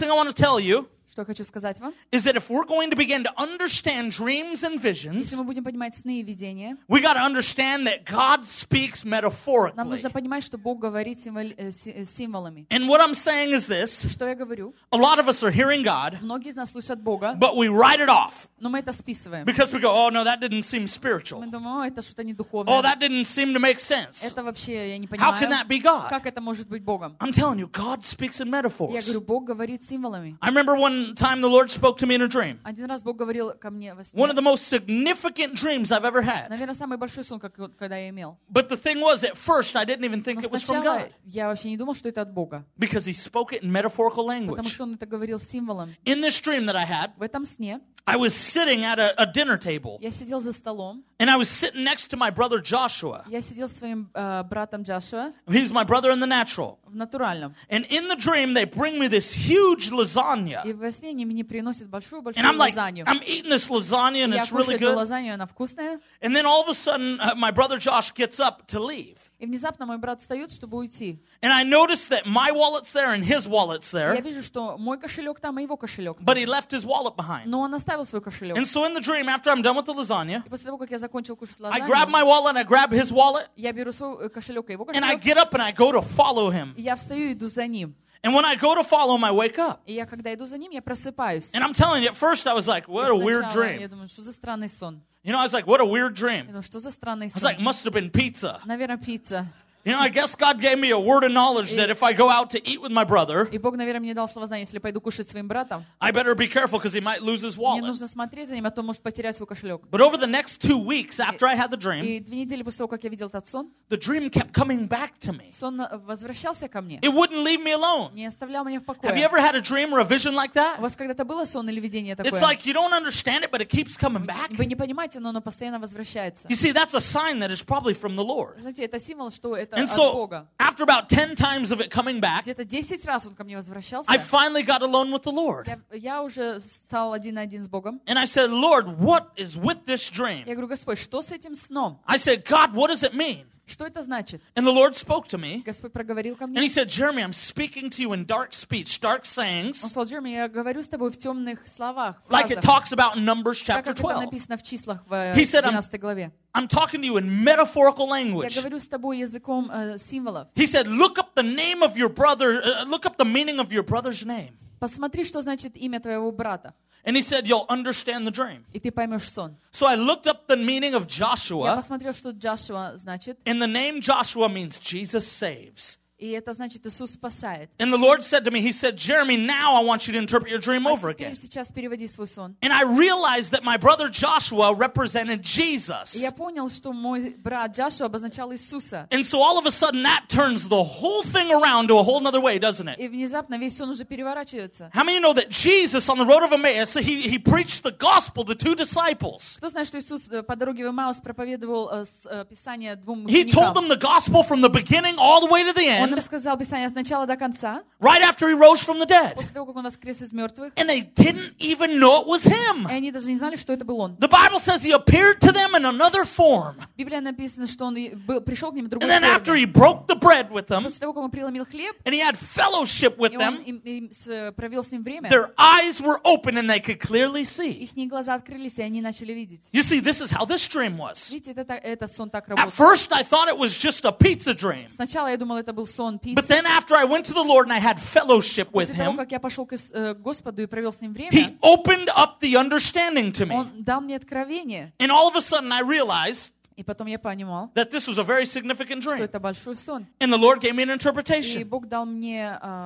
is вам, that if we're going to begin to understand dreams and visions, если мы будем понимать сны и видения, we got to understand that God speaks нам metaphorically. нужно понимать, что Бог говорит символами. And what I'm saying is this, Что я говорю? a lot of us are hearing God, Многие из нас слышат Бога, but we write it off но мы это списываем. because we go, oh no, that didn't seem Мы spiritual. думаем, это что-то не Oh, духовное. that didn't seem to make sense. Это вообще я не How can понимаю. that be God? Как это может быть Богом? I'm telling you, God speaks in Я metaphors. говорю, Бог говорит символами. I remember one time the Lord spoke to me in a dream. Один раз Бог говорил ко мне во One of сне. the most significant dreams I've ever had. Наверное, самый большой сон, когда я имел. But the thing was, at first, I didn't even think Но it was from сначала God я вообще не думал, что это от Бога. because He spoke it in metaphorical Потому language. что Он это говорил символом. In this dream that I had, В этом сне I was sitting at a dinner table, я сидел за столом. and I was sitting next to my brother Joshua. Я сидел с своим братом Джошуа He's my brother in the natural. в натуральном. And in the dream, they bring me this huge lasagna. И во сне они мне приносят большую-большую And I'm like, лазанью. I'm eating this lasagna, and Я it's really кушаю эту good. лазанью, она вкусная. And then all of a sudden, my brother Josh gets up to leave. И внезапно мой брат встает, чтобы уйти. And I noticed that my wallet's there and his wallet's Я there, вижу, что мой кошелек там, и его кошелек там. but he left his wallet behind. Но он оставил свой кошелек. And so in the dream, after I'm done with the lasagna, И после того, как я закончил кушать I grab my лазанью, wallet, I grab his wallet, я беру свой кошелек и его and I кошелек, get up and I go to follow him. и я встаю и иду за ним. And when I go to follow him, I wake up. И я, когда иду за ним, я просыпаюсь. And I'm telling you, at first I was like, what a weird Сначала я dream. думаю, что за странный сон. You know, I was like, what a weird Я dream. думаю, что за странный I was сон. like, must have been pizza. Наверное, пицца. You know, I guess God gave me a word of knowledge that if I go out to eat with my brother, И Бог, наверное, мне дал слово знания, если пойду кушать с своим братом, I better be careful because he might lose his мне wallet. нужно смотреть за ним, а то может потерять свой кошелек. But over the next 2 weeks after I had the dream, И 2 недели после того, как я видел этот сон, the dream kept coming back to me. сон возвращался ко мне. It wouldn't leave me alone. Не оставлял меня в Have you покое. ever had a dream or a vision like У that? вас когда-то было сон или видение It's такое? like you don't understand it, but it keeps coming back. Вы не понимаете, но оно постоянно возвращается. You see, that's a sign that it's probably from the Lord. Знаете, это символ, что это And от so, Бога. after about 10 times of it coming back, Где-то 10 раз он ко мне возвращался. I finally got alone with the Lord. Я уже стал один на один с Богом. And I said, Lord, what is with this dream? Я говорю, Господь, что с этим сном? I said, God, what does it mean? Что это значит? And the Lord spoke to me. Господь проговорил ко And мне. He said, Jeremy, I'm speaking to you in dark speech, dark Он sayings, сказал, Джереми, я говорю с тобой в темных словах, like it фразах, talks about in Numbers так chapter как это 12. написано в числах в He said, 12 главе. I'm talking to you in metaphorical Я language. говорю с тобой языком символов. He said, look up the name of your brother, look up the meaning of your brother's name. Посмотри, что значит имя твоего брата, And he said, you'll understand the dream. и ты поймешь сон. So I looked up the meaning of Я Joshua, посмотрел, что Джошуа значит, and the name Joshua means Jesus saves. и это значит Иисус спасает. And the Lord said to me, He said, Jeremy, now I want you to interpret your dream А over теперь again. сейчас переводи свой сон. And I realized that my brother Joshua represented Jesus. И я понял, что мой брат Джошуа обозначал Иисуса. And so all of a sudden that turns the whole thing around to a whole nother way, doesn't it? И внезапно весь сон уже переворачивается. How many know that Jesus on the road of Emmaus, he preached the gospel to 2 disciples. Кто знает, что Иисус по дороге в Эмаус проповедовал Писание двум He told ученикам? them the gospel from the beginning all the way to the Он им end, сказал Писание с начала до конца, right after he rose from the dead. после того, как он воскрес из мертвых. And they didn't even know it was him. И они даже не знали, что это был он. The Bible says he appeared to them in another form. В Библии написано, что он пришел к ним в другой And then after форме. he broke the bread with them, После того, как он преломил хлеб, and he had fellowship with и он them, провел с ним время, their eyes were open and they could clearly see. их глаза открылись, и они начали видеть. You see, this is how this dream was. Видите, этот сон так At работает. first, I thought it was just a pizza dream. Сначала я думал, это был сон But пиццы. then after I went to the Lord and I had fellowship with После того, him, как я пошел к Господу и провел с ним время, he opened up the understanding to me. он дал мне откровение. And all of a sudden, I realized И потом я понимал, that this was a very significant что dream. это большой сон. And the Lord gave me an И interpretation. Бог дал мне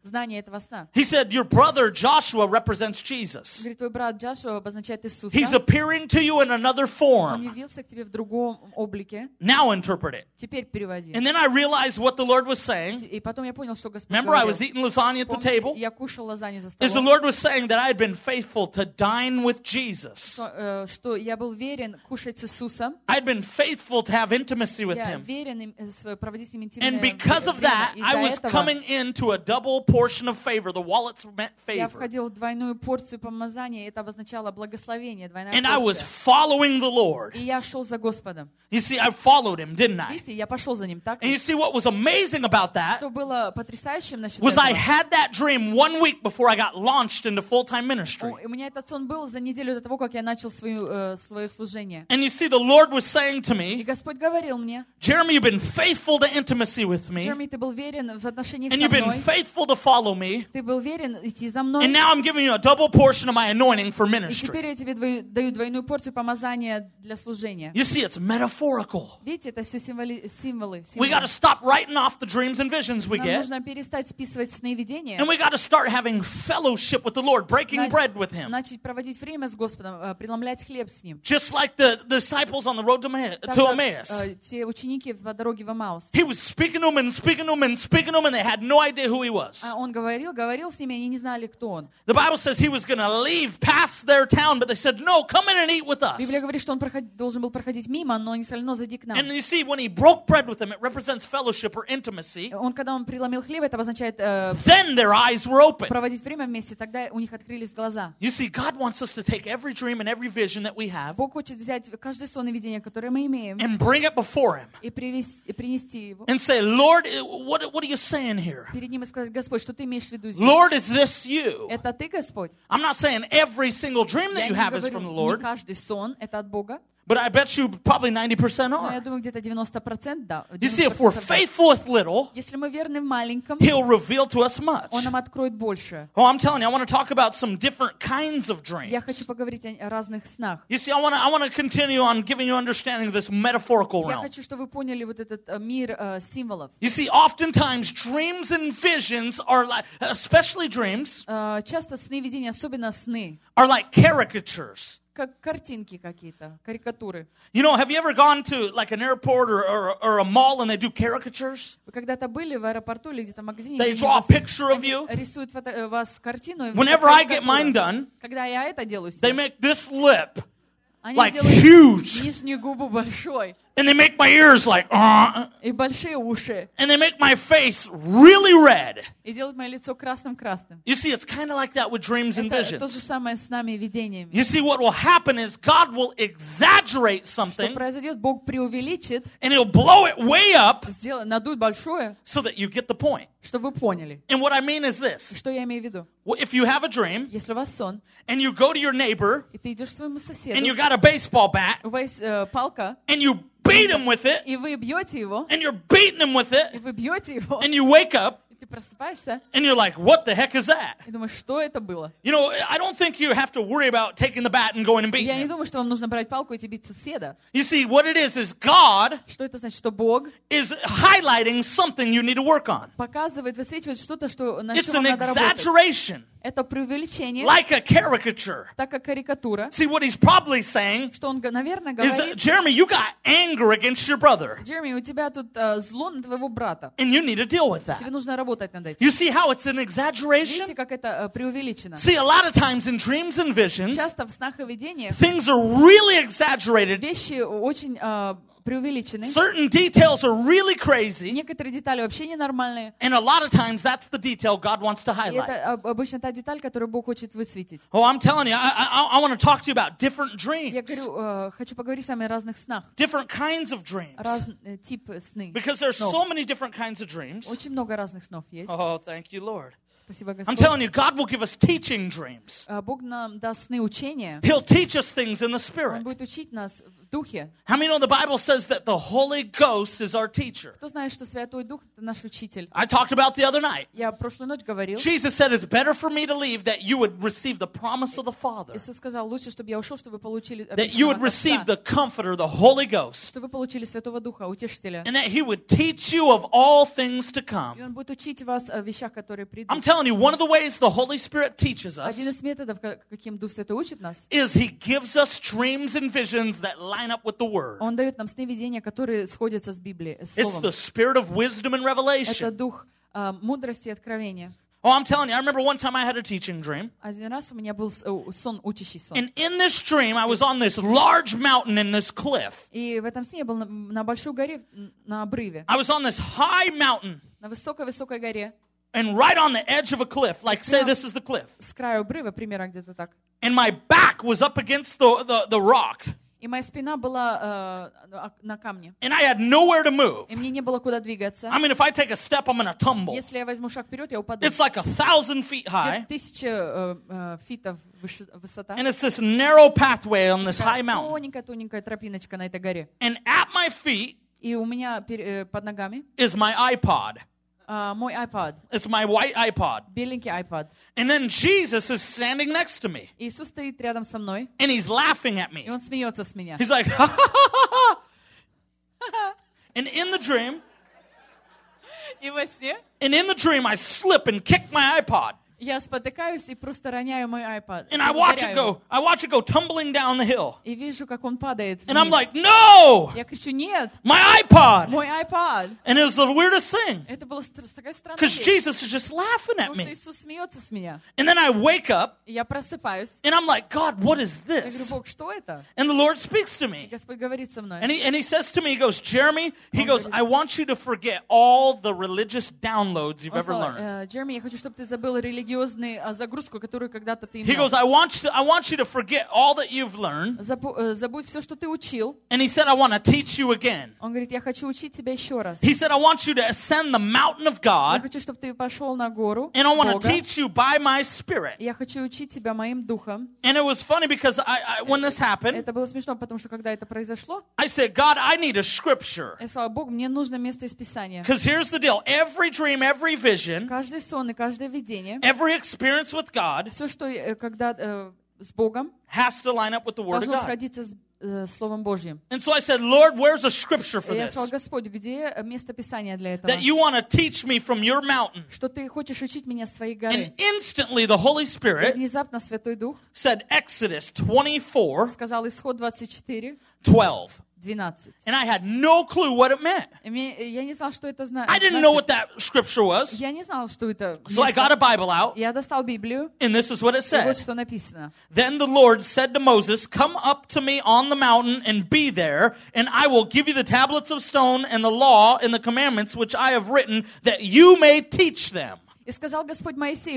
знание этого сна. He said, your brother Joshua represents Jesus. Говорит, твой брат Джошуа обозначает Иисуса. He's appearing to you in another Он form. явился к тебе в другом облике. Now interpret it. Теперь переводи. And then I realized what the Lord was saying. И потом я понял, что Господь Remember, I говорил. was eating lasagna at the Помните, table? я кушал лазанью за Is the столом. Lord was saying that I had been faithful to dine with Jesus. Что я был верен кушать с Иисусом. I had been faithful to have intimacy with Я Him. верен проводить с ним интимное And because of время. that, I was Из-за этого coming into a double portion of favor. The wallets meant я favor. входил в двойную порцию помазания. Это обозначало благословение, двойная And I was порция. following the Lord. И я шел за Господом. You see, I followed Him, didn't I? Видите, я пошел за ним, так? And you see, what was amazing about that Что было потрясающим насчет was I этого? had that dream 1 week before I got launched into full-time ministry. У меня этот сон был за неделю до того, как я начал свое служение. And you see, the Lord was saying to И me, Господь говорил мне, Jeremy, you've been faithful to intimacy with me, Джереми, ты был верен в отношениях and со you've been мной, faithful to follow me, ты был верен идти за мной, and now I'm giving you a double portion of my anointing for и ministry. теперь я тебе даю двойную порцию помазания для служения. You see, it's metaphorical. Видите, это все символы. We got to stop writing off the dreams and visions we Нам get, нужно перестать списывать сны и видения, and we got to start having fellowship with the Lord, breaking bread with Him. начать проводить время с Господом, преломлять хлеб с Ним. Just like the disciples on the road to Так Emmaus. как, те ученики по дороге в Эмаус. He was speaking to them and speaking to them and speaking to them, and they had no idea who He was. Он говорил с ними, они не знали, кто он. The Bible says He was going to leave past their town, but they said, no, come in and eat with us. Библия говорит, что он должен был проходить мимо, но они сказали, ну, зайди к нам. And you see, when He broke bread with them, it represents fellowship or intimacy. Когда он преломил хлеб, это обозначает Then their eyes were open. проводить время вместе, тогда у них открылись глаза. You see, God wants us to take every dream and every vision that we have Бог хочет взять каждый сон и видение, которое мы имеем, and bring it before Him и принести его and say, Lord, what are you saying here? перед ним и сказать, Господь, что ты имеешь в виду здесь? Lord, is this you? Это ты, Господь? I'm not saying every single dream that Я you не have is from the говорю, Lord, не каждый сон, это от Бога, but I bet you probably 90% но я are. думаю, где-то 90%, да. You see, if we're 90%, да. faithful with little, Если мы верны в маленьком, He'll reveal to us much. Он нам откроет больше. Oh, I'm telling you, I want to talk about some different kinds of Я dreams. хочу поговорить о разных снах. You see, I want to continue on giving you understanding of this metaphorical Я realm. хочу, чтобы вы поняли вот этот мир символов. You see, oftentimes dreams and visions are like, especially dreams, Часто сны, видения, особенно сны, are like caricatures. как картинки какие-то, карикатуры. You know, have you ever gone to like an airport or a mall and they do caricatures? Вы когда-то были в аэропорту или где-то в магазине, They где draw a вас- picture of они you. рисуют вас картину. и вы Whenever как I get карикатура. mine done, Когда я это делаю they себе, make this lip они like делают huge, нижнюю губу большой and they make my ears like, и большие уши, and they make my face really red. и делают мое лицо красным-красным. You see, it's kind of like that with dreams and Это то же visions. самое с нами видениями. You see, what will happen is God will exaggerate Что something, произойдет? Бог преувеличит, and He'll blow it way up надует большое, so that you get the point. чтобы вы поняли. And what I mean is this. Что я имею в виду? If you have a dream, Если у вас сон, and you go to your neighbor, и ты идешь к своему соседу, and you got a baseball bat, у вас палка, and you beat him with it, и вы бьете его, and you're beating him with и it, вы бьете его, and you wake up, и ты просыпаешься, and you're like, what the heck is that? и думаешь, что это было? You know, I don't think you have to worry about taking the bat and going and beating Я не him. думаю, что вам нужно брать палку и идти бить соседа. You see, what it is God Что это значит? Что Бог is highlighting something you need to work on. показывает, высвечивает что-то, на It's чем вам an надо работать. exaggeration, Это преувеличение, like a caricature. так как карикатура. See, what he's probably saying Что он, наверное, is, говорит, Jeremy, you got anger against your brother, Джереми, у тебя тут зло на твоего брата. and you need to deal with that. Тебе нужно работать над этим. You see how it's an exaggeration? Видите, как это преувеличено? See, a lot of times in dreams and visions, Часто в снах и видениях things are really exaggerated. вещи очень преувеличены. Certain details are really crazy. Некоторые детали вообще ненормальные. And a lot of times that's the detail God wants to И highlight. это обычно та деталь, которую Бог хочет высветить. Oh, I'm telling you, I want to talk to you about different Я dreams, говорю, хочу поговорить с вами о разных снах. different kinds of dreams. Разный тип сны. Because there's снов. so many different kinds of dreams. Очень много разных снов есть. Oh, thank you, Lord. Спасибо, I'm Господь. telling you, God will give us teaching dreams. Бог нам даст сны учения. He'll teach us things in the Он Spirit. будет учить нас в Духе. How many know the Bible says that the Holy Ghost is our teacher? Кто знает, что Святой Дух — это наш учитель? I talked about the other night. Я прошлую ночь говорил. Jesus said it's better for me to leave that you would receive the promise of the Father. Иисус сказал, лучше, чтобы я ушел, чтобы вы получили That you would receive the Comforter, the Holy Ghost. что вы получили Святого Духа, Утешителя. And that He would teach you of all things to И come. Он будет учить вас о вещах, которые I'm придут. telling you, one of the ways the Holy Spirit teaches us Один из методов, каким Дух Святой учит нас, is He gives us dreams and visions that line up with the Word. Он дает нам сны видения, которые сходятся с Библией, с It's Словом. the spirit of wisdom and Это revelation. дух мудрости и откровения. Oh, I'm telling you, I remember one time I had a teaching dream. Один раз у меня был сон, учащий сон. And in this dream, I was on this large mountain in this cliff. И в этом сне я был на большой горе, на обрыве, I was on this high mountain на высокой-высокой горе, and right on the edge of a cliff. Like, say this is the cliff. с краю обрыва, примерно где-то так. And my back was up against the rock. И моя спина была на камне. And I had nowhere to move. И мне не было куда двигаться. I mean, if I take a step, I'm going to tumble. Если я возьму шаг вперед, я упаду. It's like 1,000 feet high. 1000 фитов высота. And it's this narrow pathway on this high mountain. Тоненькая тропиночка на этой горе. And at my feet И у меня под ногами is my iPod. мой iPad. It's my white iPod. Беленький iPad. And then Jesus is standing next to me. Иисус стоит рядом со мной, And He's laughing at и me. Он смеется с меня. He's like, ha ha ha ha ha. And in the И во сне dream, I slip and kick my iPod. я спотыкаюсь и просто роняю мой iPad. And I watch it go tumbling down the hill. И вижу, как он падает And I'm вниз. like, no, Я кричу, нет, my iPod. мой iPad. And it was the weirdest thing. Это была такая странная Because вещь. Jesus is just laughing at Потому что me. Иисус смеется с меня. And then I wake up И я просыпаюсь. and I'm like, God, what is Я говорю, this? Бог, что это? And the Lord speaks to me. Господь говорит со мной. And he says to me, he goes, Jeremy, he goes, I want you to forget all the religious downloads you've Он ever сказал, learned. Джереми, я хочу, чтобы ты забыл религиозную загрузку, которую когда-то ты He имел. goes, I want you to forget all that you've learned. Забудь все, что ты учил. And he said, I want to teach you again. Он говорит, я хочу учить тебя еще раз. He said, I want you to ascend the mountain of Я God. хочу, чтобы ты пошел на гору And I want to Бога. teach you by my spirit. Я хочу учить тебя моим духом. And it was funny because when this happened, Это было смешно, потому что когда это произошло, I said, God, I need a scripture. я сказала, Бог, мне нужно место из Писания. Because here's the deal. Every dream, every vision, Каждый сон и каждое видение, every experience with God все, что когда с Богом, has to line up with the Word of должно God. сходиться с Словом Божьим. And so I said, Lord, where's a scripture for И я this? сказала, Господь, где место Писания для этого? That you want to teach me from your mountain. Что ты хочешь учить меня с своей And горы. instantly the Holy И Spirit внезапно Святой Дух said Exodus 24, сказал Исход 24, 12. 12. And I had no clue what it meant. И я не знала, что это значит. I didn't know what that scripture was. Я не знала, что это So I got a Bible out, Я достал Библию, and this is what it и вот said. что написано. Then the Lord said to Moses, come up to me on the mountain and be there, and I will give you the tablets of stone and the law and the commandments which I have written, that you may teach them. И сказал Господь Моисею,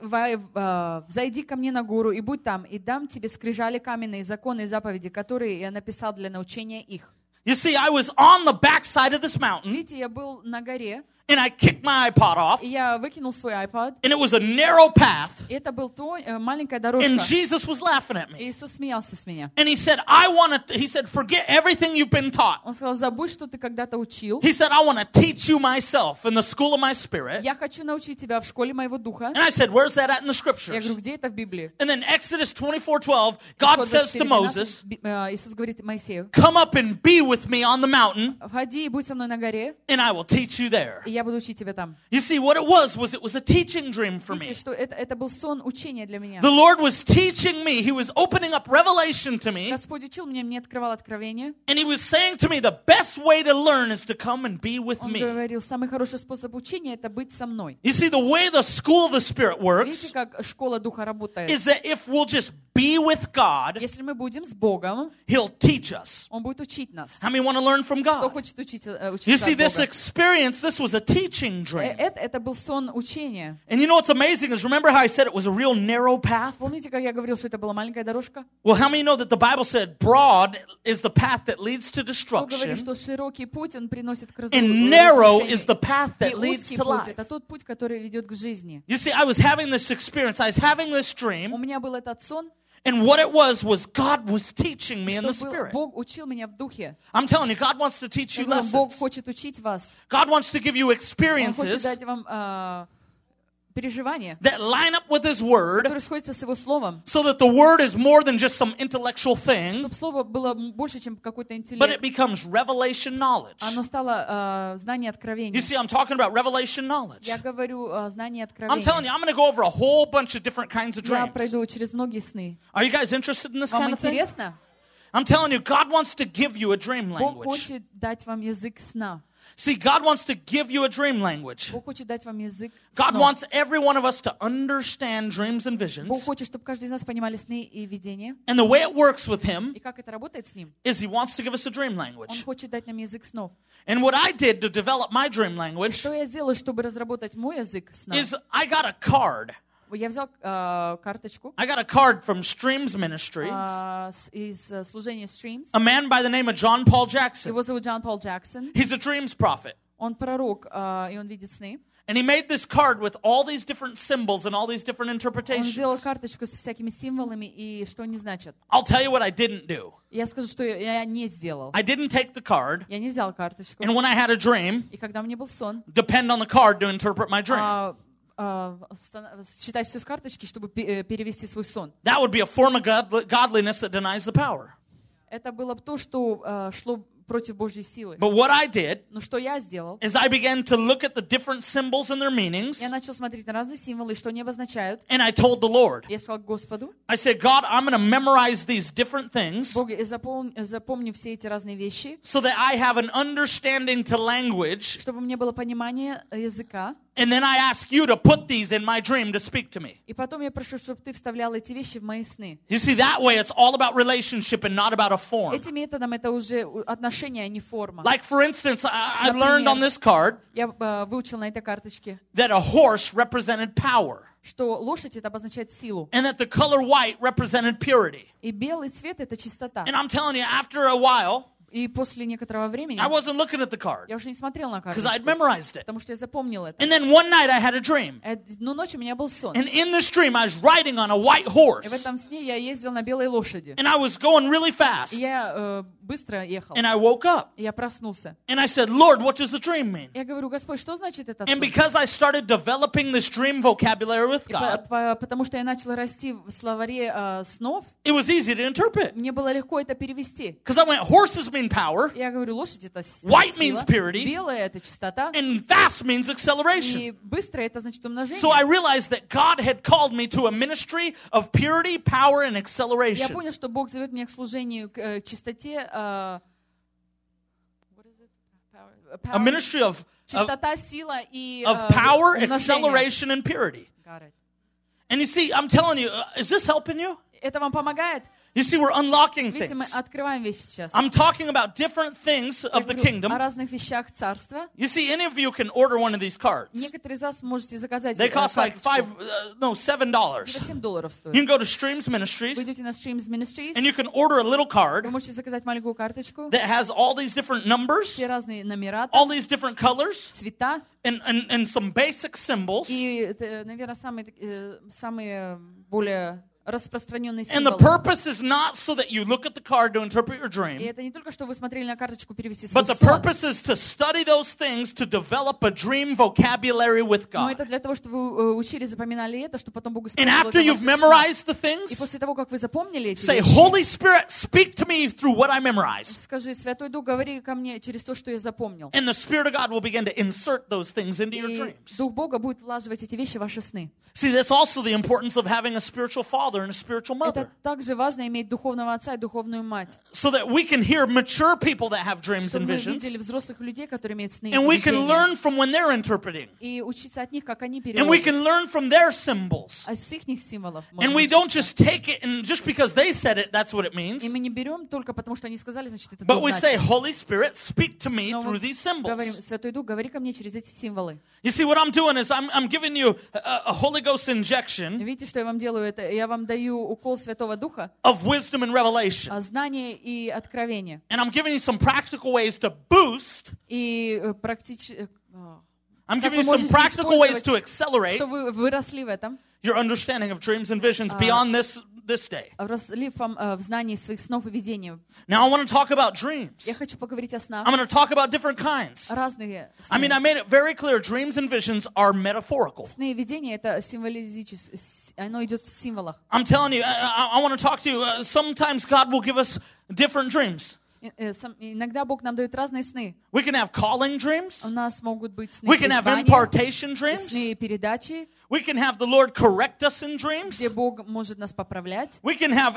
взойди ко мне на гору и будь там, и дам тебе скрижали каменные, законы и заповеди, которые я написал для научения их. You see, I was on the backside of this mountain, Видите, я был на горе, and I kicked my iPod off, и я выкинул свой iPad, and it was a narrow path, и это была маленькая and дорожка. Jesus was laughing at me. И Иисус смеялся с меня. And he said, he said, forget everything you've been taught. Он сказал, забудь, что ты когда-то учил. He said, I want to teach you myself in the school of my spirit. Я хочу научить тебя в школе моего духа. And I said, where's that at in the Я scriptures? говорю, где это в Библии? And then Exodus 24:12, God Исход says to 24:12, Moses, Иисус говорит Моисею, come up and be with me on the mountain, входи и будь со мной на горе, and I will teach you there. и я буду учить тебя там. You see, what it was a teaching dream for me. Видите, что это был сон учения для меня. The Lord was teaching me. He was opening up revelation to me. Господь учил меня, мне открывал откровение. And he was saying to me, the best way to learn is to come and be with Он me. говорил, самый хороший способ учения — это быть со мной. You see, the way the school of the Spirit Видите, works как школа духа работает? is that if we'll just be with God, Если мы будем с Богом, He'll teach us. Он будет учить нас. How many want to learn from Кто God? хочет учиться You see, от this Бога? experience, this was a teaching dream. Это был сон учения. And you know what's amazing is, remember how I said it was a real narrow path? Помните, как я говорил, что это была маленькая дорожка? Well, how many know that the Bible said broad is the path that leads to Кто говорит, destruction, что широкий путь, он приносит к and narrow разрушению. is the path И that leads узкий to путь — life? это тот путь, который ведет к жизни. You see, I was having this experience. I was having this У dream, меня был этот сон, And what it was God was teaching me in the Что Spirit. Бог учил меня в духе. I'm telling you, God wants to teach you Бог lessons. хочет учить вас. God wants to give you Он хочет experiences дать вам переживания, that line up with His Word, которые сходятся с Его Словом. so that the Word is more than just some intellectual thing, Чтобы Слово было больше, чем какой-то but it интеллект. becomes revelation knowledge. Оно стало знание You откровения. see, I'm talking about revelation knowledge. Я говорю знание I'm telling откровения. you, I'm going to go over a whole bunch of different kinds of Я dreams. пройду через многие сны. Are you guys interested in this Вам kind of thing? интересно? I'm telling you, God wants to give you a dream Бог language. хочет дать вам язык сна. See, God wants to give you a dream language. Бог хочет дать вам язык God снов. wants every one of us to understand dreams and Бог visions. хочет, чтобы каждый из нас понимали сны и видения. And the way it works with Him И как это работает с Ним? is He wants to give us a dream Он language. хочет дать нам язык снов. And what I did to develop my dream language Что я сделала, чтобы разработать мой язык сна? is I got a card. Я взял карточку I got a card from Streams Ministry. из служения Streams. A man by the name of John Paul Jackson. Его зовут Джон Пол Джексон. He's a dreams prophet. Он пророк, и он видит сны. And he made this card with all these different symbols and all these different Он сделал interpretations. карточку с всякими символами и что они значат. I'll tell you what I didn't do. Я скажу, что я не сделал. I didn't take the card, Я не взял карточку. and when I had a dream, И когда у меня был сон, depend on the card to interpret my dream. считать все с карточки, чтобы перевести свой сон. That would be a form of godliness that denies the power. Это было бы то, что шло против Божьей силы. But what I did Но что я сделал? is I began to look at the different symbols and their meanings, Я начал смотреть на разные символы, и что они обозначают. and I told the Lord, Я сказал Господу: I said, God, I'm going to memorize these different things Бог, я запомню все эти разные вещи, so that I have an understanding to language, чтобы у меня было понимание языка. and then I ask you to put these in my dream to speak to me. И потом я прошу, чтобы ты вставлял эти вещи в мои сны. You see, that way it's all about relationship and not about a form. Этим методом это уже отношения, а не форма. Like, for instance, I learned on this card Я выучил на этой карточке, that a horse represented power, что лошадь это обозначает силу, and that the color white represented purity. и белый цвет это чистота. And I'm telling you, after a while, И после некоторого времени I wasn't looking at the card я уже не смотрел на because I'd карточку, memorized it. потому что я запомнил это. And then one night I had a dream. Но ночью у меня был сон. And in this dream, I was riding on a white И в horse. этом сне я ездил на белой лошади. And I was going really И fast. я быстро ехал. And I woke up. И я проснулся. And I said, Lord, what does the dream mean? Я говорю: Господь, что значит это And сон? because I started developing this dream vocabulary with God, Потому что я начал расти в словаре снов, it was easy to interpret. мне было легко это перевести. Because I went, horses mean power, Я говорю: лошадь это White сила, means purity. белая это чистота, and fast means acceleration. и быстро это значит умножение. So I realized that God had called me to a ministry of purity, power, and Я acceleration. понял, что Бог зовет меня к служению, к чистоте, A ministry of чистота, сила и power, умножение. acceleration, and purity. Got it. And you see, I'm telling you, is this helping you? Это вам помогает? You see, we're unlocking Видите, мы things. открываем вещи сейчас. I'm talking about different things Я of the говорю о kingdom. разных вещах царства. You see, any of you can order one of these cards. Некоторые из вас можете заказать They cost like карточку. $7. Это $7 You стоит. can go to Streams Ministries Вы идете на Streams Ministries, and you can order a little вы card можете заказать маленькую карточку, that has all these different numbers, все разные номера, all these different colors, цвета, and some basic symbols. и, наверное, самые более распространенные And the символы. purpose is not so that you look at the card to interpret your И dream, это не только, что вы смотрели на карточку перевести свой but the сон, purpose is to study those things to develop a dream vocabulary with но God. это для того, чтобы вы учили, запоминали это, чтобы потом Бог And использовал after это в you've ваших снах. memorized the И things, после того, как вы запомнили эти say, вещи, Holy Spirit, speak to me through what I memorized. скажи: Святой Дух, говори ко мне через то, что я запомнил. And the Spirit of God will begin to insert those things into your И dreams. Дух Бога будет влаживать эти вещи в ваши сны. See, that's also the importance of having a spiritual father and a spiritual Это mother. также важно иметь духовного отца и духовную мать. So that we can hear mature people that have dreams Чтобы and мы visions. видели взрослых людей, которые имеют сны и And we can видения. learn from when they're interpreting. И учиться от них, как они And we переводят. can learn from their symbols. А с их символов. And we don't just take it and just because they said it, that's what it means. И мы не берем только потому, что они сказали, значит, это But то we say, значит. Holy Spirit, speak to me Но through мы these говорим: symbols. Святой Дух, говори ко мне через эти символы. You see, what I'm doing is I'm giving you a Holy Ghost injection Видите, что я вам делаю? Это я вам даю укол Святого Духа, of wisdom and revelation. знание и откровение. And I'm giving you some practical ways to boost. И I'm Как giving you вы some можете practical ways использовать, to accelerate что вы выросли в этом. your understanding of dreams and visions beyond this this day. Росли в знании своих снов и видений. Now I want to talk about dreams. Я хочу поговорить о снах. I'm going to talk about different kinds. Разные I сны. mean, I made it very clear, dreams and visions are metaphorical. Сны и видения — это символизическое, оно идет в символах. I'm telling you, I want to talk to you. Sometimes God will give us different dreams. Иногда Бог нам дает разные сны. We can have calling dreams. У нас могут быть сны We can have призвания, impartation dreams. сны передачи, We can have the Lord correct us in dreams. где Бог может нас поправлять. We can have,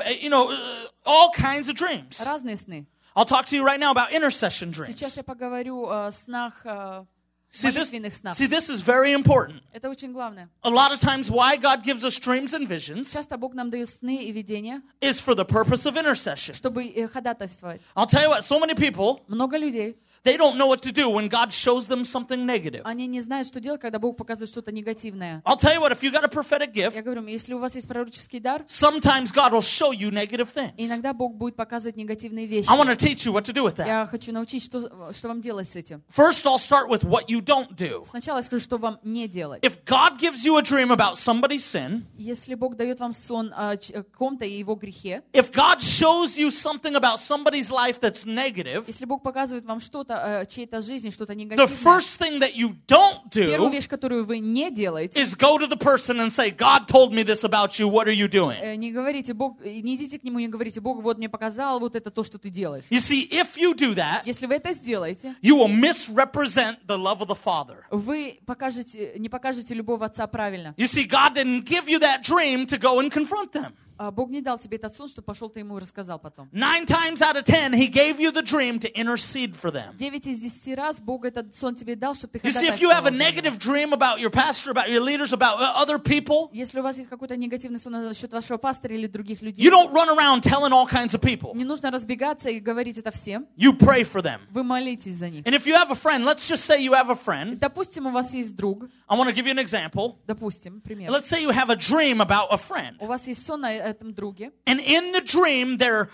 all kinds of dreams. Разные сны. I'll talk to you right now about intercession Сейчас dreams. я поговорю о снах, See, молитвенных снах. this is very important. Это очень главное. A lot of times why God gives us dreams and visions Часто Бог нам дает сны и видения, is for the purpose of intercession. чтобы ходатайствовать. I'll tell you what, so many people, Много людей, they don't know what to do when God shows them something negative. они не знают, что делать, когда Бог показывает что-то негативное. I'll tell you what, if you got a prophetic gift, Я говорю, если у вас есть пророческий дар, sometimes God will show you negative things. иногда Бог будет показывать негативные вещи. I want to teach you what to do with that. Я хочу научить, что вам делать с этим. First, I'll start with what you don't do. Сначала я скажу, что вам не делать. If God gives you a dream about somebody's sin, Если Бог дает вам сон о ком-то и его грехе, if God shows you something about somebody's life that's negative, если Бог показывает вам что-то о чьей-то жизни, что-то the негативное, first thing that you don't первую do вещь, которую вы не делаете, is go to the person and say, God told me this about you, what are you doing? не говорите, Бог, не идите к нему, не говорите, Бог вот мне показал, вот это то, что ты делаешь. You see, if you do that, Если вы это сделаете, you will misrepresent the love of the Father. вы не покажете любовь Отца правильно. You see, God didn't give you that dream to go and confront them. Бог не дал тебе этот сон, что пошел ты ему и рассказал потом. 9 times out of 10, He gave you the dream to intercede for them. 9 из 10 раз Бог этот сон тебе дал, чтобы ты You see, if you have a ходатайствовал за него. negative dream about your pastor, about your leaders, about other people, Если у вас есть какой-то негативный сон насчет вашего пастора или других людей, you don't run around telling all kinds of people. не нужно разбегаться и говорить это всем. You pray for them. Вы молитесь за них. And if you have a friend, let's just say you have a friend. Допустим, у вас есть друг, I want to give you an example. допустим, пример. Let's say you have a dream about a friend. У вас есть сон о этом друге, And in the dream, they're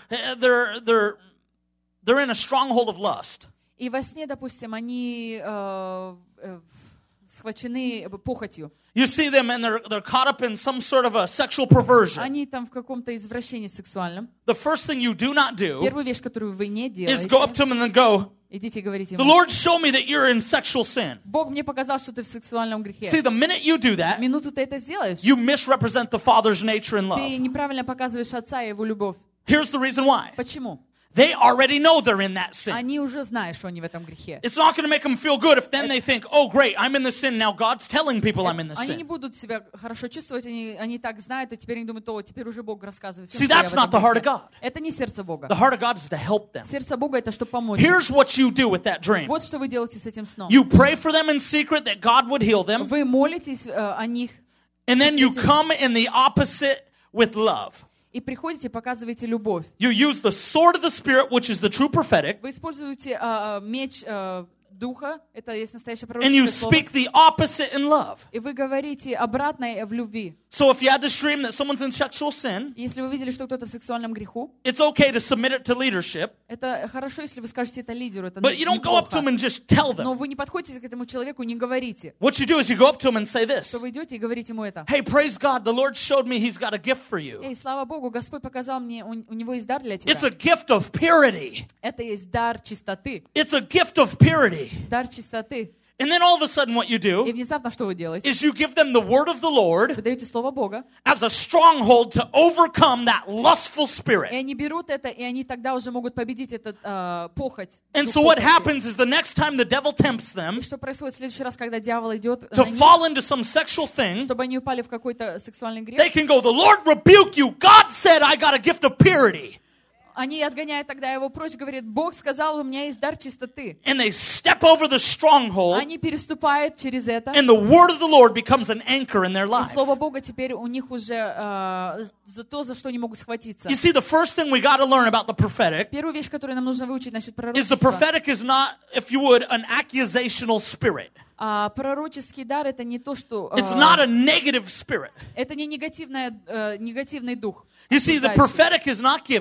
in a stronghold of lust. и во сне, допустим, они схвачены похотью. You see them and they're caught up in some sort of a sexual perversion. Они там в каком-то извращении сексуальном. The first thing you do not do Первую вещь, которую вы не is go up делаете, to them and then go, идите и говорите the ему, Lord showed me that you're in sexual sin. Бог мне показал, что ты в сексуальном See, грехе. the minute you do that, Минуту ты это сделаешь, you misrepresent the Father's nature and ты love. неправильно показываешь Отца и Его любовь. Here's the reason why. Почему? They already know they're in that sin. Они уже знают, что они в этом грехе. It's not going to make them feel good if then they think, oh, great, I'm in the sin. Now God's telling people I'm in the Они не sin. будут себя хорошо чувствовать, они так знают, и теперь они думают, о, теперь уже Бог рассказывает всем, See, что я that's в not этом the heart of грехе. God. Это не сердце Бога. The heart of God is to help them. Сердце Бога — это чтобы помочь им. Here's what you do with that dream. Вот что вы делаете с этим сном. You pray for them in secret that God would heal them, Вы молитесь о них and then you come in the opposite with love. и приходите и показываете любовь. You use the sword of the Spirit, which is the true prophetic, Вы используете меч Духа, это есть настоящее and you пророческое слово, speak the opposite in love. и вы говорите обратное в любви. So if you had this dream that someone's in sexual sin, Если вы видели, что кто-то в сексуальном греху, it's okay to submit it to leadership, это хорошо, если вы скажете это лидеру, это but you don't go up to неплохо. them and just tell Но them. вы не подходите к этому человеку и не говорите. What you do is you go up to them and say this. Что вы идете и говорите ему это. Hey, praise God, the Lord showed me He's got a gift for you. Эй, слава Богу, Господь показал мне, у него есть дар для тебя. It's a gift of purity. Это есть дар чистоты. It's a gift of purity. Дар чистоты. And then all of a sudden what you И do внезапно что вы делаете? is you give them the word of the Lord Вы даете слово Бога, as a stronghold to overcome that lustful и spirit. они берут это, и они тогда уже могут победить этот похоть. And дух so what похоти. happens is the next time the devil tempts И them что происходит в следующий раз, когда дьявол идет to на них, fall into some sexual thing, чтобы они упали в какой-то сексуальный грех, they can go, the Lord rebuke you. God said I got a gift of purity. они отгоняют тогда его прочь, говорят, Бог сказал, у меня есть дар чистоты. And they step over the stronghold, Они переступают через это, and the word of the Lord becomes an anchor in their и life. слово Бога теперь у них уже за то, за что они могут схватиться. You see, the first thing we got to learn about the prophetic Первую вещь, которую нам нужно выучить насчет is the пророчества. prophetic is not, if you would, an accusational spirit. Пророческий дар — это не то, что... It's not a negative spirit. это не негативный дух. You see, the осуждающий. prophetic is not given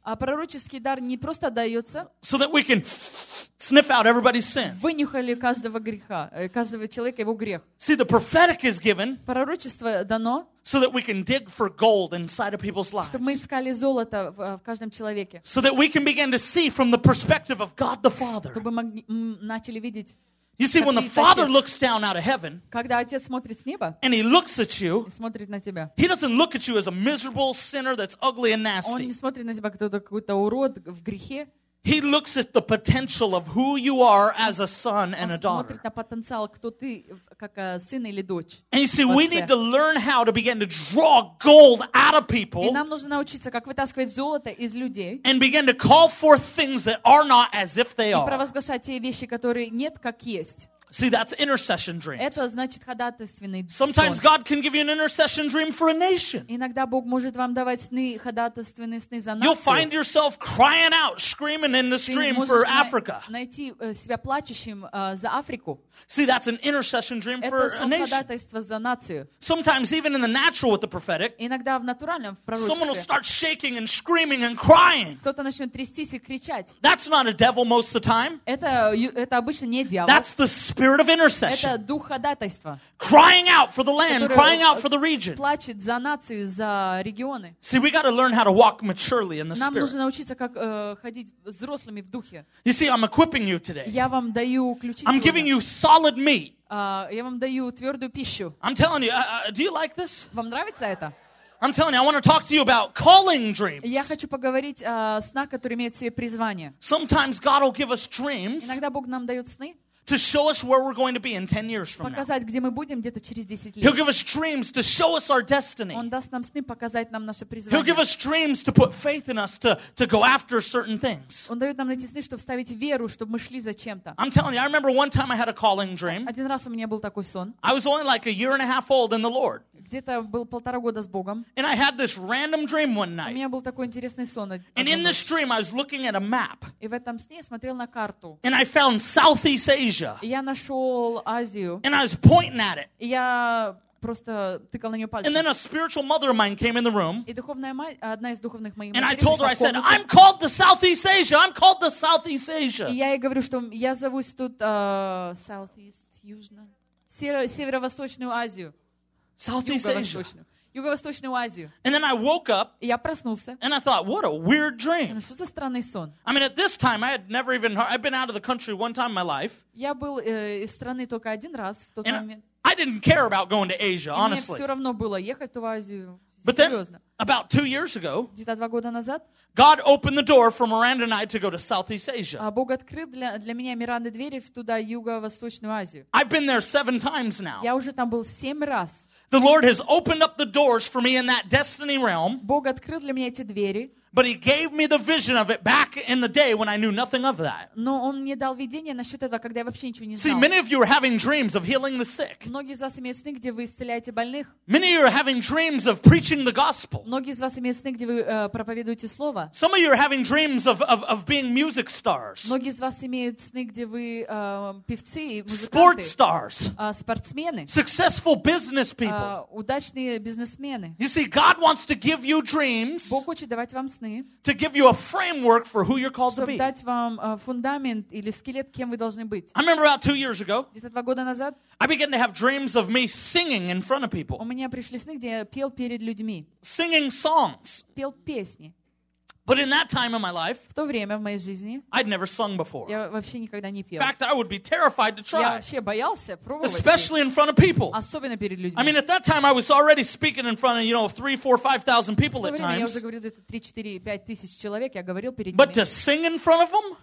А пророческий дар не просто дается, so that we can sniff out everybody's sin. вынюхали каждого греха, каждого человека его грех. See, the prophetic is given Пророчество дано, so that we can dig for gold inside of people's lives. чтобы мы искали золото в каждом человеке, So that we can begin to see from the perspective of God the Father. чтобы мы начали видеть. You see, when the Father looks down out of heaven Когда Отец смотрит с неба and He looks at you, и смотрит на тебя, He doesn't look at you as a miserable sinner that's ugly and Он не nasty. смотрит на тебя, как какой-то урод в грехе. He looks at the potential of who you are as a son and a Он daughter. смотрит на потенциал, кто ты, как сын или дочь. And you see, we need to learn how to begin to draw gold out of И people нам нужно научиться, как вытаскивать золото из людей and begin to call forth things that are not as if they и are. провозглашать те вещи, которые нет, как есть. See, that's intercession dreams. Это значит ходатайственный Sometimes сон. God can give you an intercession dream for a nation. Иногда Бог может вам давать сны, ходатайственные сны за You'll find нацию. yourself crying out, screaming in the Ты stream можешь for Africa. найти себя плачущим за Африку. See, that's an intercession dream for Это a сон nation. ходатайства за нацию. Sometimes even in the natural with the prophetic, Иногда в натуральном, в someone will пророчестве, start shaking and screaming and crying. кто-то начнет трястись и кричать. That's not a devil most of the time. Это обычно не дьявол. That's the spirit of intercession. Это дух ходатайства, Crying out for the land, который crying out for the region. плачет за нацию, за регионы. See, we got to learn how to walk maturely in the Нам spirit. нужно научиться, как ходить взрослыми в духе. You see, I'm equipping you today. Я вам даю ключи I'm giving сегодня. you solid meat. Я вам даю твердую пищу. I'm telling you, do you like this? Вам нравится это? I'm telling you, I want to talk to you about calling dreams. Я хочу поговорить о снах, которые имеют в себе призвание. Sometimes God will give us dreams Иногда Бог нам дает сны, to show us where we're going to be in 10 years from now. показать, где мы будем где-то через 10 He'll лет. give us dreams to show us our destiny. Он даст нам сны, показать нам наше He'll призвание. give us dreams to put faith in us to go after certain things. Он дает нам эти сны, чтобы вставить веру, чтобы мы шли за чем-то. I'm telling you, I remember one time I had a calling dream. Один раз у меня был такой сон. I was only like a year and a half old in the Lord. Где-то был 1,5 года с Богом. And I had this random dream one У night. меня был такой интересный сон. And in this dream, I was looking at a map. И в этом сне я смотрел на карту. And I found Southeast Asia. И я нашел Азию. And I was pointing at it. И я просто тыкал на нее пальцем. And then a spiritual mother of mine came in the room. И духовная мать, одна из духовных моих And I матерей told her, пришла I в said, комнату. I'm called to Southeast Asia. I'm called to Southeast Asia. И я ей говорю, что я зовусь тут Southeast, Южно, Северо-Восточную Азию. Southeast Asia. Юго-Восточную. Юго-Восточную Азию. And then I woke up И я проснулся. and I thought, what a weird dream. Ну, что за странный сон? I mean, at this time, I had never even heard, I've been out of the country one time in my life. Я был из страны только один раз в тот And момент. I didn't care about going to Asia, И мне honestly. все равно было ехать в Азию. But then, Серьезно. about 2 years ago, Где-то 2 года назад God opened the door for Miranda and I to go to Southeast Asia. Бог открыл для меня Миранды двери туда, Юго-Восточную Азию. I've been there 7 times now. Я уже там был 7 раз. The Lord has opened up the doors for me in that destiny realm, Бог открыл для меня эти двери, but He gave me the vision of it back in the day when I knew nothing of that. но Он мне дал видение насчет этого, когда я вообще ничего не See, знал. many of you are having dreams of healing the sick. Многие из вас имеют сны, где вы исцеляете больных. Many of you are having dreams of preaching the gospel. Многие из вас имеют сны, где вы проповедуете Слово. Some of you are having dreams of being music stars, Многие из вас имеют сны, где вы певцы, sports музыканты, stars, спортсмены, successful business people. удачные бизнесмены. You see, God wants to give you dreams Бог хочет давать вам сны, to give you a framework for who you're called to чтобы be. дать вам фундамент или скелет, кем вы должны быть. I remember about 2 years ago, Где-то 2 года назад I began to have dreams of me singing in front of у people, меня пришли сны, где я пел перед людьми, singing songs. пел песни. But in that time in my life, В то время в моей жизни I'd never sung before. я вообще никогда не In пел. fact, I would be terrified to Я try, вообще боялся пробовать, especially in front of people. особенно перед людьми. I mean, at that time, I was already speaking in front of, 3, 4, 5,000 В people то at время я times. уже говорил где-то 3, 4, 5 тысяч человек, я говорил перед But ними. to sing in front of them,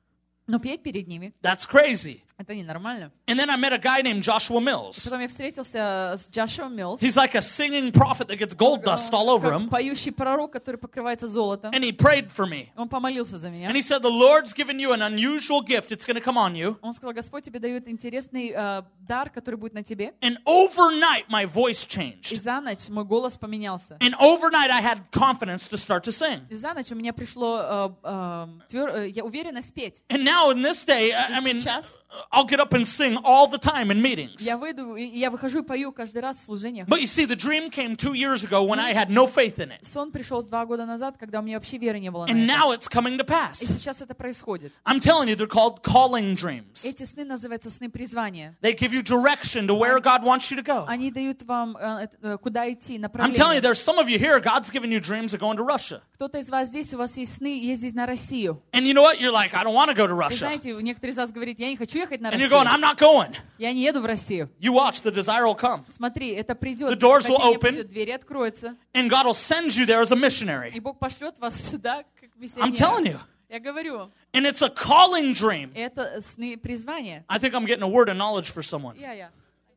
Но петь перед ними, that's crazy. это ненормально. And then I met a guy named Joshua Mills. Потом я встретился с Джошуа Миллс, He's like a singing prophet that gets gold dust all over как him. поющий пророк, который покрывается золотом. And he prayed for me. Он помолился за меня. And he said, the Lord's given you an unusual gift. It's going to come on you. Он сказал, Господь тебе дает интересный дар, который будет на тебе. And overnight, my voice И changed. за ночь мой голос поменялся. And overnight, I had confidence to start to sing. И за ночь у меня пришло я уверенность петь. And now in this day, I mean, сейчас I'll get up and sing all the time in meetings. Я выйду, и я выхожу и пою каждый раз в служениях. But you see, the dream came 2 years ago when I had no faith in it. Сон пришел 2 года назад, когда у меня вообще веры не было на And это. now it's coming to И pass. сейчас это происходит. I'm telling you, they're called calling dreams. Эти сны называются сны призвания. They give you direction to where God wants you to go. Они дают вам, куда идти, I'm telling you, направление. there's some of you here, God's given you dreams of going to Russia. Кто-то из вас здесь, у вас есть сны ездить на Россию. And you know what? You're like, I don't want to go to Вы Russia. знаете, некоторые из вас говорят, я не хочу ехать на And you're going, Россию. I'm not going. Я не еду в Россию. You watch, the desire will come. Смотри, это придет. The doors will Хотение open. придет, двери откроются. And God will send you there as a И missionary. Бог пошлет вас туда, как I'm telling миссионера. you. Я говорю, And it's a calling dream. это сны призвания. I think I'm getting a word of knowledge for someone. Я.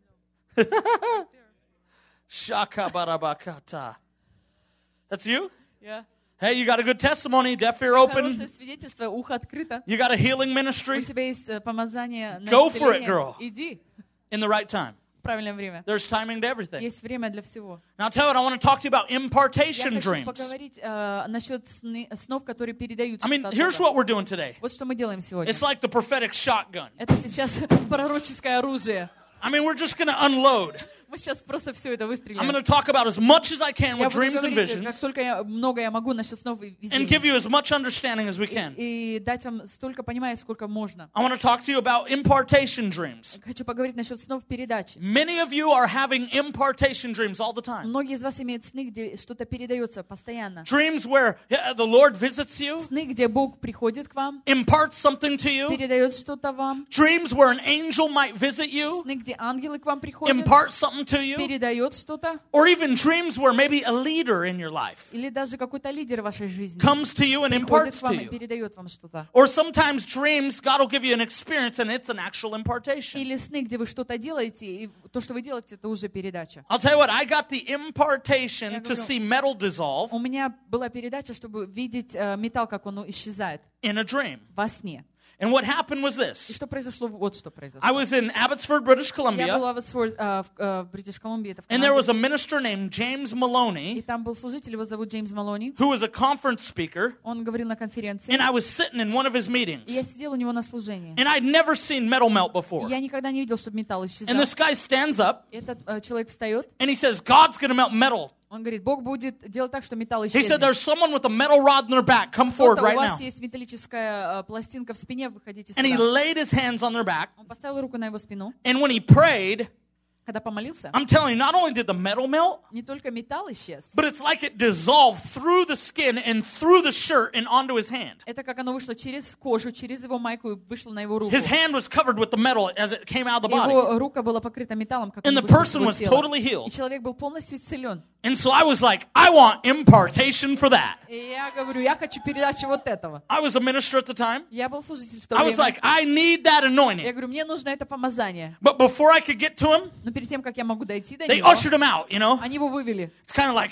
Shakabarabakata. That's you? Я. Hey, you got a good testimony, deaf ear open. Хорошее свидетельство, ухо открыто. You got a healing У ministry тебя есть помазание на Go for it, исцеление. girl. Иди in the right time. в правильное время. There's timing to everything. Есть время для всего. Now, I'll tell you what, I want to talk to you about Я impartation хочу dreams. поговорить насчет снов, которые передаются. I mean, от here's Бога. what we're doing today. Вот что мы делаем сегодня. It's like the prophetic shotgun. Это сейчас пророческое оружие. I mean, we're just going to unload. Мы сейчас просто все это I'm выстреляем. going to talk about as much as I can Я with буду dreams and говорить, как visions только много я могу насчет снов и and give видений. you as much understanding as we can. И дать вам столько понимания, сколько можно. I want to talk to you about impartation dreams. Хочу поговорить насчет снов передачи. Many of you are having impartation dreams all the time. Многие из вас имеют сны, где что-то передается постоянно. Dreams where the Lord visits you, Сны, где Бог приходит к вам, imparts something to you. передает что-то вам. Dreams where an angel might visit you, Сны, где ангелы к вам приходят, impart something to you. передает что-то. Or even dreams where maybe a leader in your life Или даже какой-то лидер в вашей жизни comes to you and приходит imparts к вам to и you. передает вам что-то. Or sometimes dreams, God will give you an experience and it's an actual impartation. Или сны, где вы что-то делаете, и то, что вы делаете, это уже передача. I'll tell you what, I got the impartation Я to говорю, see metal dissolve У меня была передача, чтобы видеть металл, как он исчезает in a dream. во сне. And what happened was И this. что произошло? Вот что произошло. I was in Abbotsford, British Я Columbia, была в Бритиш Колумбии, это в and there was Канаде. a minister named James И Maloney, там был служитель, его зовут Джеймс Малони. who was a conference speaker, Он говорил на конференции. and I was sitting in one of his И meetings. я сидела у него на служении. And I'd never seen metal melt before. Я никогда не видел, чтобы металл исчезал. And this guy stands up, Этот человек встает. and he says, God's going to melt metal. Он говорит, Бог будет делать так, что металл He said, исчезнет. there's someone with a metal rod in their back. Come forward Кто-то, right у now. вас есть металлическая пластинка в спине, выходите And he сюда. laid his hands on their back. Он поставил руку на его спину. And when he prayed, Когда помолился, I'm telling you, not only did the metal melt, не только металл исчез, but it's like it dissolved through the skin and through the shirt and onto his hand. это как оно вышло через кожу, через его майку и вышло на его руку. His hand was covered with the metal as it came out of the body. Его рука была покрыта металлом, как And он the вышел из person его was тела. totally healed. И человек был полностью исцелен. And so I was like, I want impartation for that. И я говорю, я хочу передачу вот этого. I was a minister at the time. Я был служитель в то I was время. like, I need that Я anointing. говорю, мне нужно это помазание. But before I could get to him, Но перед тем, как я могу дойти до they него, ushered him out, you know? они его вывели. It's kind of like,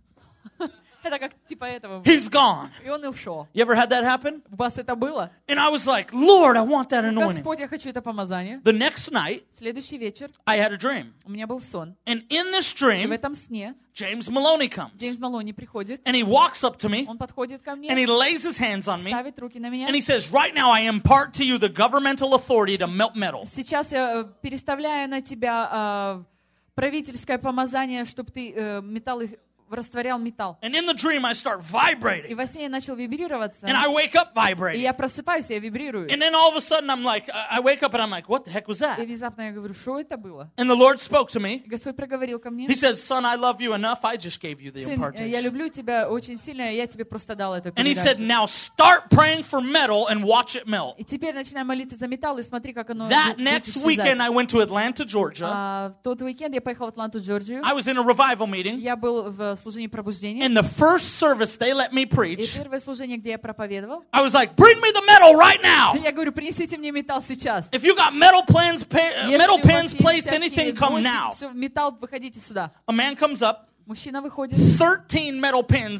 Это как типа этого. he's gone. И он и ушел. You ever had that happen? У вас это было? And I was like, Lord, I want that anointing. Господь, я хочу это помазание. The next night, Следующий вечер I had a dream. у меня был сон. And in this И в dream, этом сне James Maloney comes. Джеймс Малони приходит. And he walks up to me, Он подходит ко мне, and he lays his hands on me, ставит руки на меня. and he says, right now I impart to you the governmental authority to melt metal. Сейчас я переставляю на тебя правительское помазание, чтобы ты металл растворял металл. And in the dream, I start И vibrating. во сне я начал вибрироваться. And I wake up И vibrating. я просыпаюсь, я вибрирую. And then all of a sudden, I'm like, I wake up and I'm like, what the heck was И that? внезапно я говорю, что это было? And the Lord spoke to me. И Господь проговорил ко мне. He said, son, I love you enough. I just gave you the Сын, я impartation. люблю тебя очень сильно, я тебе просто дал эту And he said, передачу. now start praying for metal and watch it melt. И теперь начинай молиться за металл и смотри, как оно That будет next исчезать. weekend, I went to Atlanta, Georgia. В тот уикенд я поехал в Атланту, Джорджию. I was in a revival meeting. Я был в служении пробуждения. In the first service, they let me И preach. первое служение, где я проповедовал, I was like, bring me the metal right now. я говорю, принесите мне металл сейчас. If you got metal plans, Если metal у вас pins, есть plates, всякие anything, come гвозди, now. всё, металл, выходите сюда. A man comes up, Мужчина выходит, 13 metal pins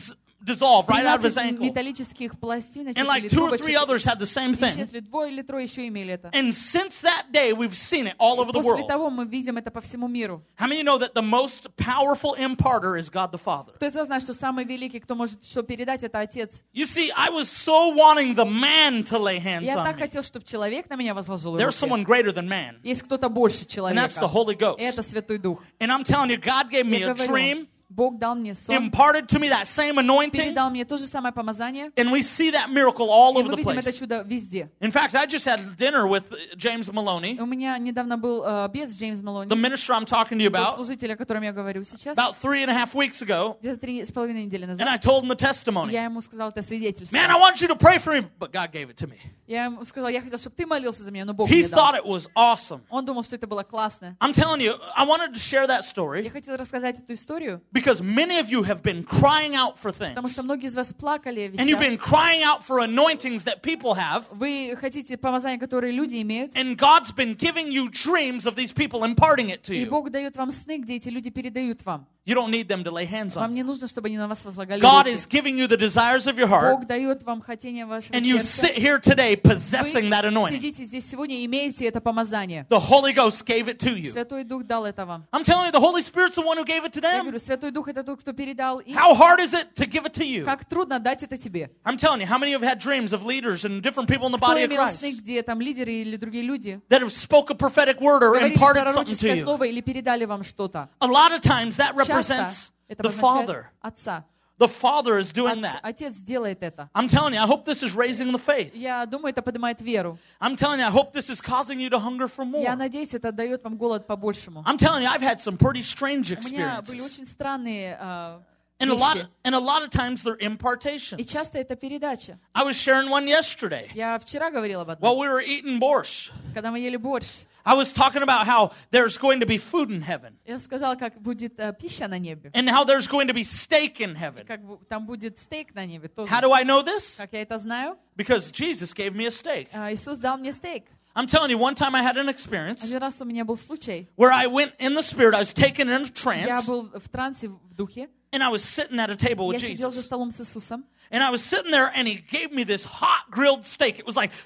dissolved right out of his 13 ankle. металлических пластиночек And like или 2 or 3 трубочек others had the same thing. исчезли. 2 или 3 еще имели это. And since that day, we've seen it all over the После world. того мы видим это по всему миру. How many of you know that the most powerful imparter is God the Father? Кто из вас знает, что самый великий, кто может что передать, это Отец? You see, I was so wanting the man to lay hands Я on так me. хотел, чтобы человек на меня возложил There's руки. someone greater than man, Есть кто-то больше and человека. that's the Holy Ghost. И это Святой Дух. And I'm telling you, God gave me Я a говорю, dream, Бог дал мне сон, imparted to me that same anointing, передал мне то же самое помазание, and we see that miracle all и over мы the видим это place. чудо везде. In fact, I just had dinner with James Maloney, У меня недавно был обед с Джеймс Малони, the minister I'm talking to you about, служитель, о котором я говорю сейчас, about 3.5 weeks ago, где-то 3,5 недели and назад. I told him the testimony. Я ему сказал это свидетельство. Man, I want you to pray for me, but God gave it to me. Я ему сказал, я хотел, чтобы ты молился за меня, но Бог He мне дал. thought it was awesome. Он думал, что это было классно. I'm telling you, I wanted to share that Я story хотела рассказать эту историю, because many of you have been crying out for потому things. что многие из вас плакали о And you've вещах. been crying out for anointings that people have. Вы хотите помазания, которые люди имеют, And God's been giving you dreams of these people imparting it to и you. Бог дает вам сны, где эти люди передают вам. You don't need them to lay hands Вам on не you. нужно, чтобы они на вас возлагали God руки. is giving you the desires of your heart, Бог дает вам хотение вашего and you сердца. sit here today possessing that Вы anointing. сидите здесь сегодня и имеете это помазание. The Holy Ghost gave it to you. Святой Дух дал это вам. I'm telling you, the Holy Spirit's the one who gave it to Я them. говорю, Святой Дух — это тот, кто передал им. How hard is it to give it to you? Как трудно дать это тебе. I'm telling you, how many of you have had dreams of leaders and different people in the Кто body of имел сны, Christ где там лидеры или другие люди that have spoke a prophetic word or говорили imparted something to пророческое you? слово или передали вам что-то? A lot of times that Часто represents это the обозначает Father. Отца. The Father is doing that. Отец делает это. I'm telling you, I hope this is raising the faith. Я думаю, это поднимает веру. I'm telling you, I hope this is causing you to hunger for Я more. надеюсь, это дает вам голод по-большему. I'm telling you, I've had some pretty strange У меня были experiences. очень странные And вещи. a lot of times they're И impartations. часто это передача. I was sharing one yesterday Я вчера говорила об while одном, we were eating borscht. когда мы ели борщ. I was talking about how there's going to be food in heaven Я сказала, как будет пища на небе. and how there's going to be steak in heaven. Как там будет стейк на небе тоже. How do I know this? Как я это знаю? Because Jesus gave me a steak. Иисус дал мне стейк. I'm telling you, one time I had an experience Один раз у меня был случай. where I went in the Spirit, I was taken in a Я trance, был в трансе, в духе. and I was sitting at a table Я with сидел за Jesus. столом с Иисусом. And I was sitting there, and He gave me this hot grilled steak. It was like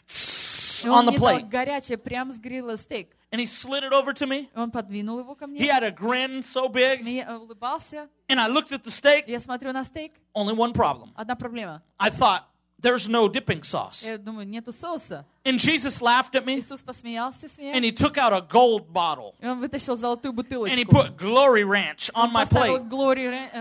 И on он the мне дал plate. горячее, прям с грилла стейк. And He slid it over to me. И он подвинул его ко He мне, had a grin so big. улыбался. And I looked at the steak. Я смотрю на стейк. Only one problem. Одна проблема. I thought, there's no dipping sauce. Я думаю, нету соуса. And Jesus laughed at me, Иисус посмеялся с меня. and He took out a gold bottle. И он вытащил золотую And He бутылочку. put Glory Ranch on Он my поставил plate. Глори,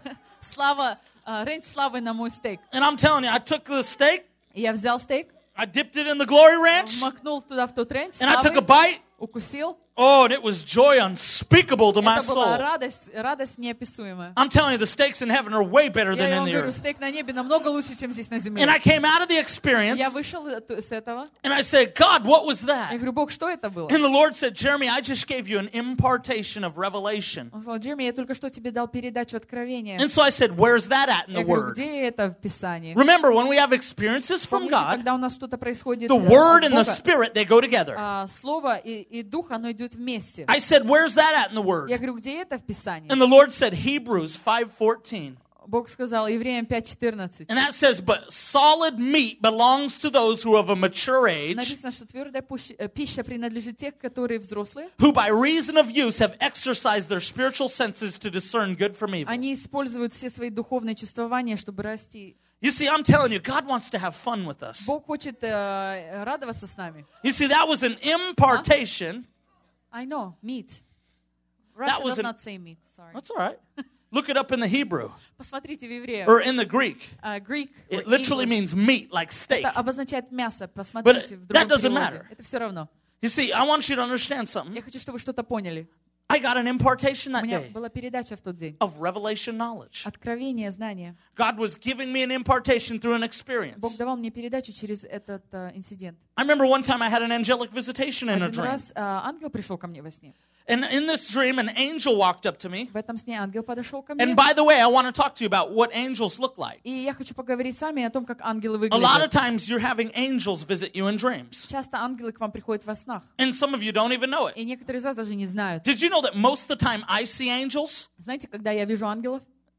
слава, рейндж славы на мой стейк. And I'm telling you, I took the steak, И я взял стейк, I dipped it in the Glory Ranch, макнул туда в тот рейндж and I took a славы, bite. укусил. Oh, and it was joy unspeakable to my Это была soul. радость неописуемая. I'm telling you, the steaks in heaven are way better than Я in вам the говорю, earth. стейк на небе намного лучше, чем здесь на земле. And I came out of the experience, Я вышел с этого. and I said, God, what was Я that? говорю, Бог, что это было? And the Lord said, Jeremy, I just gave you an impartation of revelation. Он сказал, Джереми, я только что тебе дал передачу откровения. And so I said, where's that at in the Я говорю, Word? где это в Писании? Remember, when we have experiences from Помните, God, когда у нас что-то происходит the от Word and the Бога, Spirit, they go together. Слово и Дух, оно идет вместе. I said, where's that at in the Word? Я говорю, где это в Писании? And the Lord said, Hebrews 5:14. Бог сказал, Евреям 5:14. And that says, but solid meat belongs to those who are of a mature age, Написано, что твердая пища принадлежит тех, которые взрослые. who by reason of use have exercised their spiritual senses to discern good from evil. Они используют все свои духовные чувствования, чтобы расти. You see, I'm telling you, God wants to have fun with us. Бог хочет радоваться с нами. You see, that was an impartation. I know, meat. That Russia was does an- not say meat, sorry. That's all right. Look it up in the Hebrew Посмотрите в Евреях. or in the Greek. Greek It or literally English. means meat, like steak. Это обозначает мясо. Посмотрите в that другом doesn't переводе. matter. Это все равно. You see, I want you to understand something. Я хочу, чтобы вы что-то поняли. I got an impartation У that меня day была передача в тот день. of revelation knowledge. Откровение, знание. God was giving me an impartation through an Бог experience. давал мне передачу через этот инцидент. I remember one time I had an angelic visitation in a Один dream. раз ангел пришел ко мне во сне. And in this dream, an angel walked up to me. В этом сне ангел подошел ко мне. And by the way, I want to talk to you about what angels look like. И я хочу поговорить с вами о том, как ангелы A lot of выглядят. times you're having angels visit you in dreams. Часто ангелы к вам приходят во снах. And some of you don't even know it. И некоторые из вас даже не знают. Did you know that most of the time I see angels? Знаете, когда я вижу ангелов,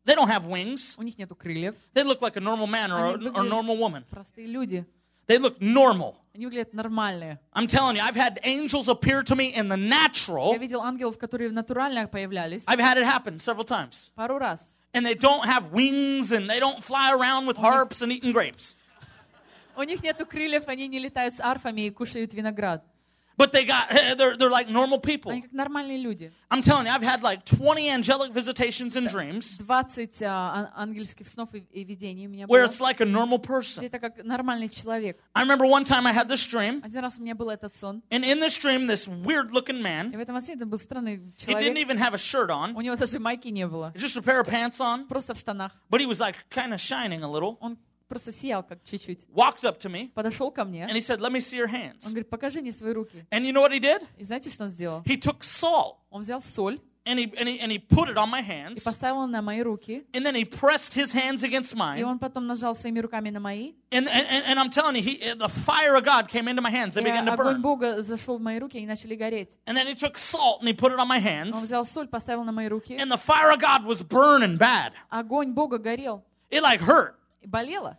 They don't have wings. У них нету крыльев. They look like a normal man or a normal woman. Простые люди. They look normal. Они выглядят нормальные. I'm telling you, I've had angels appear to me in the natural. Я видел ангелов, которые в натурально появлялись. I've had it happen several times. Пару раз. And they don't have wings and they don't fly around with harps and eating grapes. У них нету крыльев, они не летают с арфами и кушают виноград. But they're like normal people. Они как нормальные люди. I'm telling you, I've had like 20 angelic visitations and dreams 20 ангельских снов и видений у меня where было. it's like a normal person. Это как нормальный человек. I remember one time I had this dream, Один раз у меня был этот сон. and in this dream, this weird-looking И man, в этом сне это был странный he didn't человек. even have a shirt on, У него даже майки не было. just a pair of pants on, Просто в штанах. but he was like kind of shining a little, Он просто сиял как чуть-чуть. walked up to me, Подошел ко мне. and he said, let me see your Он hands. говорит, покажи мне свои руки. And you know what he did? И знаете, что он сделал? He took salt, Он взял соль and he put it on my и hands, поставил на мои руки. and then he pressed his hands against И mine, он потом нажал своими руками на мои. and I'm telling you, the fire of God came into my hands. They И began to огонь burn. Бога зашел в мои руки, и они начали гореть. And then he took salt, and he put it on my Он hands, взял соль, поставил на мои руки. and the fire of God was burning bad. Огонь Бога горел. It like hurt. И болело.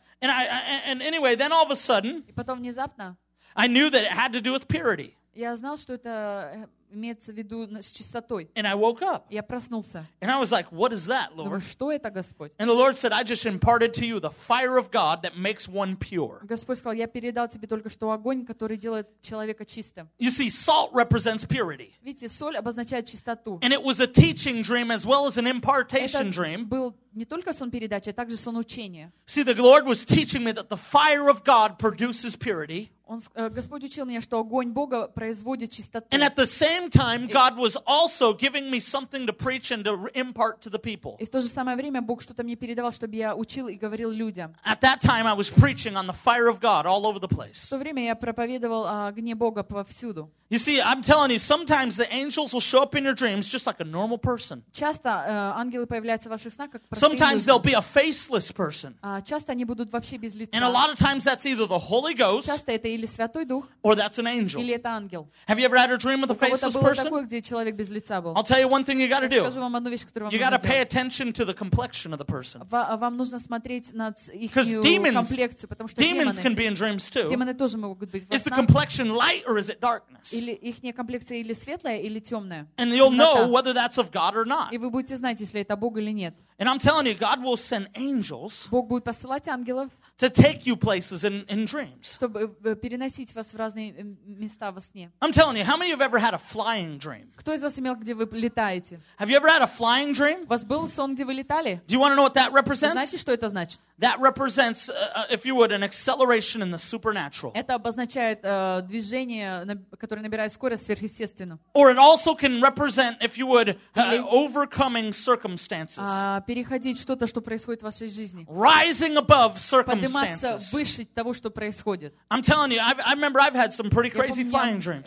And anyway, then all of a sudden, И потом внезапно I knew that it had to do with purity. я знал, что это имеется в виду с чистотой. And I woke up. Я проснулся. And I was like, what is that, Думаю, Lord? что это, Господь? And the Lord said, I just imparted to you the fire of God that makes one pure. Господь сказал, я передал тебе только что огонь, который делает человека чистым. You see, salt represents purity. Видите, соль обозначает чистоту. And it was a teaching dream as well as an impartation Это dream. был не только сон передачи, а также сон учения. See, the Lord was teaching me that the fire of God produces purity. Господь учил меня, что огонь Бога производит чистоту. And at the same time, God was also giving me something to preach and to impart to the people. И в то же самое время Бог что-то мне передавал, чтобы я учил и говорил людям. At that time, I was preaching on the fire of God all over the В place. то время я проповедовал о огне Бога повсюду. You see, I'm telling you, sometimes the angels will show up in your dreams just like a normal person. Часто ангелы появляются в ваших снах как простые Sometimes they'll люди. be a faceless person. Часто они будут вообще без лица. And a lot of times that's either the Holy Ghost Часто это или Святой Дух, or that's an angel. или это ангел. Have you ever had a dream with a У кого-то faceless было person? такое, где человек без лица был. I'll tell you one thing you got to Я do. скажу вам одну вещь, которую вам You got to нужно pay делать. attention to the complexion of the person. Вам нужно смотреть на их Because demons комплекцию, потому что can демоны, be in dreams too. демоны тоже могут быть в Is the снах. complexion light or is it darkness? Или их комплекция или светлая, или темная. And you'll know Темнота. whether that's of God or not. И вы будете знать, если это Бог или нет. And I'm telling you, God will send angels Бог будет посылать ангелов, to take you places in dreams. чтобы переносить вас в разные места во сне. I'm telling you, how many of you have ever had a flying dream? Кто из вас имел, где вы летаете? Have you ever had a flying dream? У вас был сон, где вы летали? Do you want to know what that Вы знаете, represents? что это значит? That represents, if you would, an acceleration in the supernatural. Это обозначает движение, которое набирает скорость сверхъестественно. Or it also can represent, if you would, overcoming circumstances. Переходить что-то, что происходит в вашей жизни. Rising above Подниматься circumstances. выше того, что происходит. I'm telling you, I remember I've had some pretty Я crazy помню, flying dreams.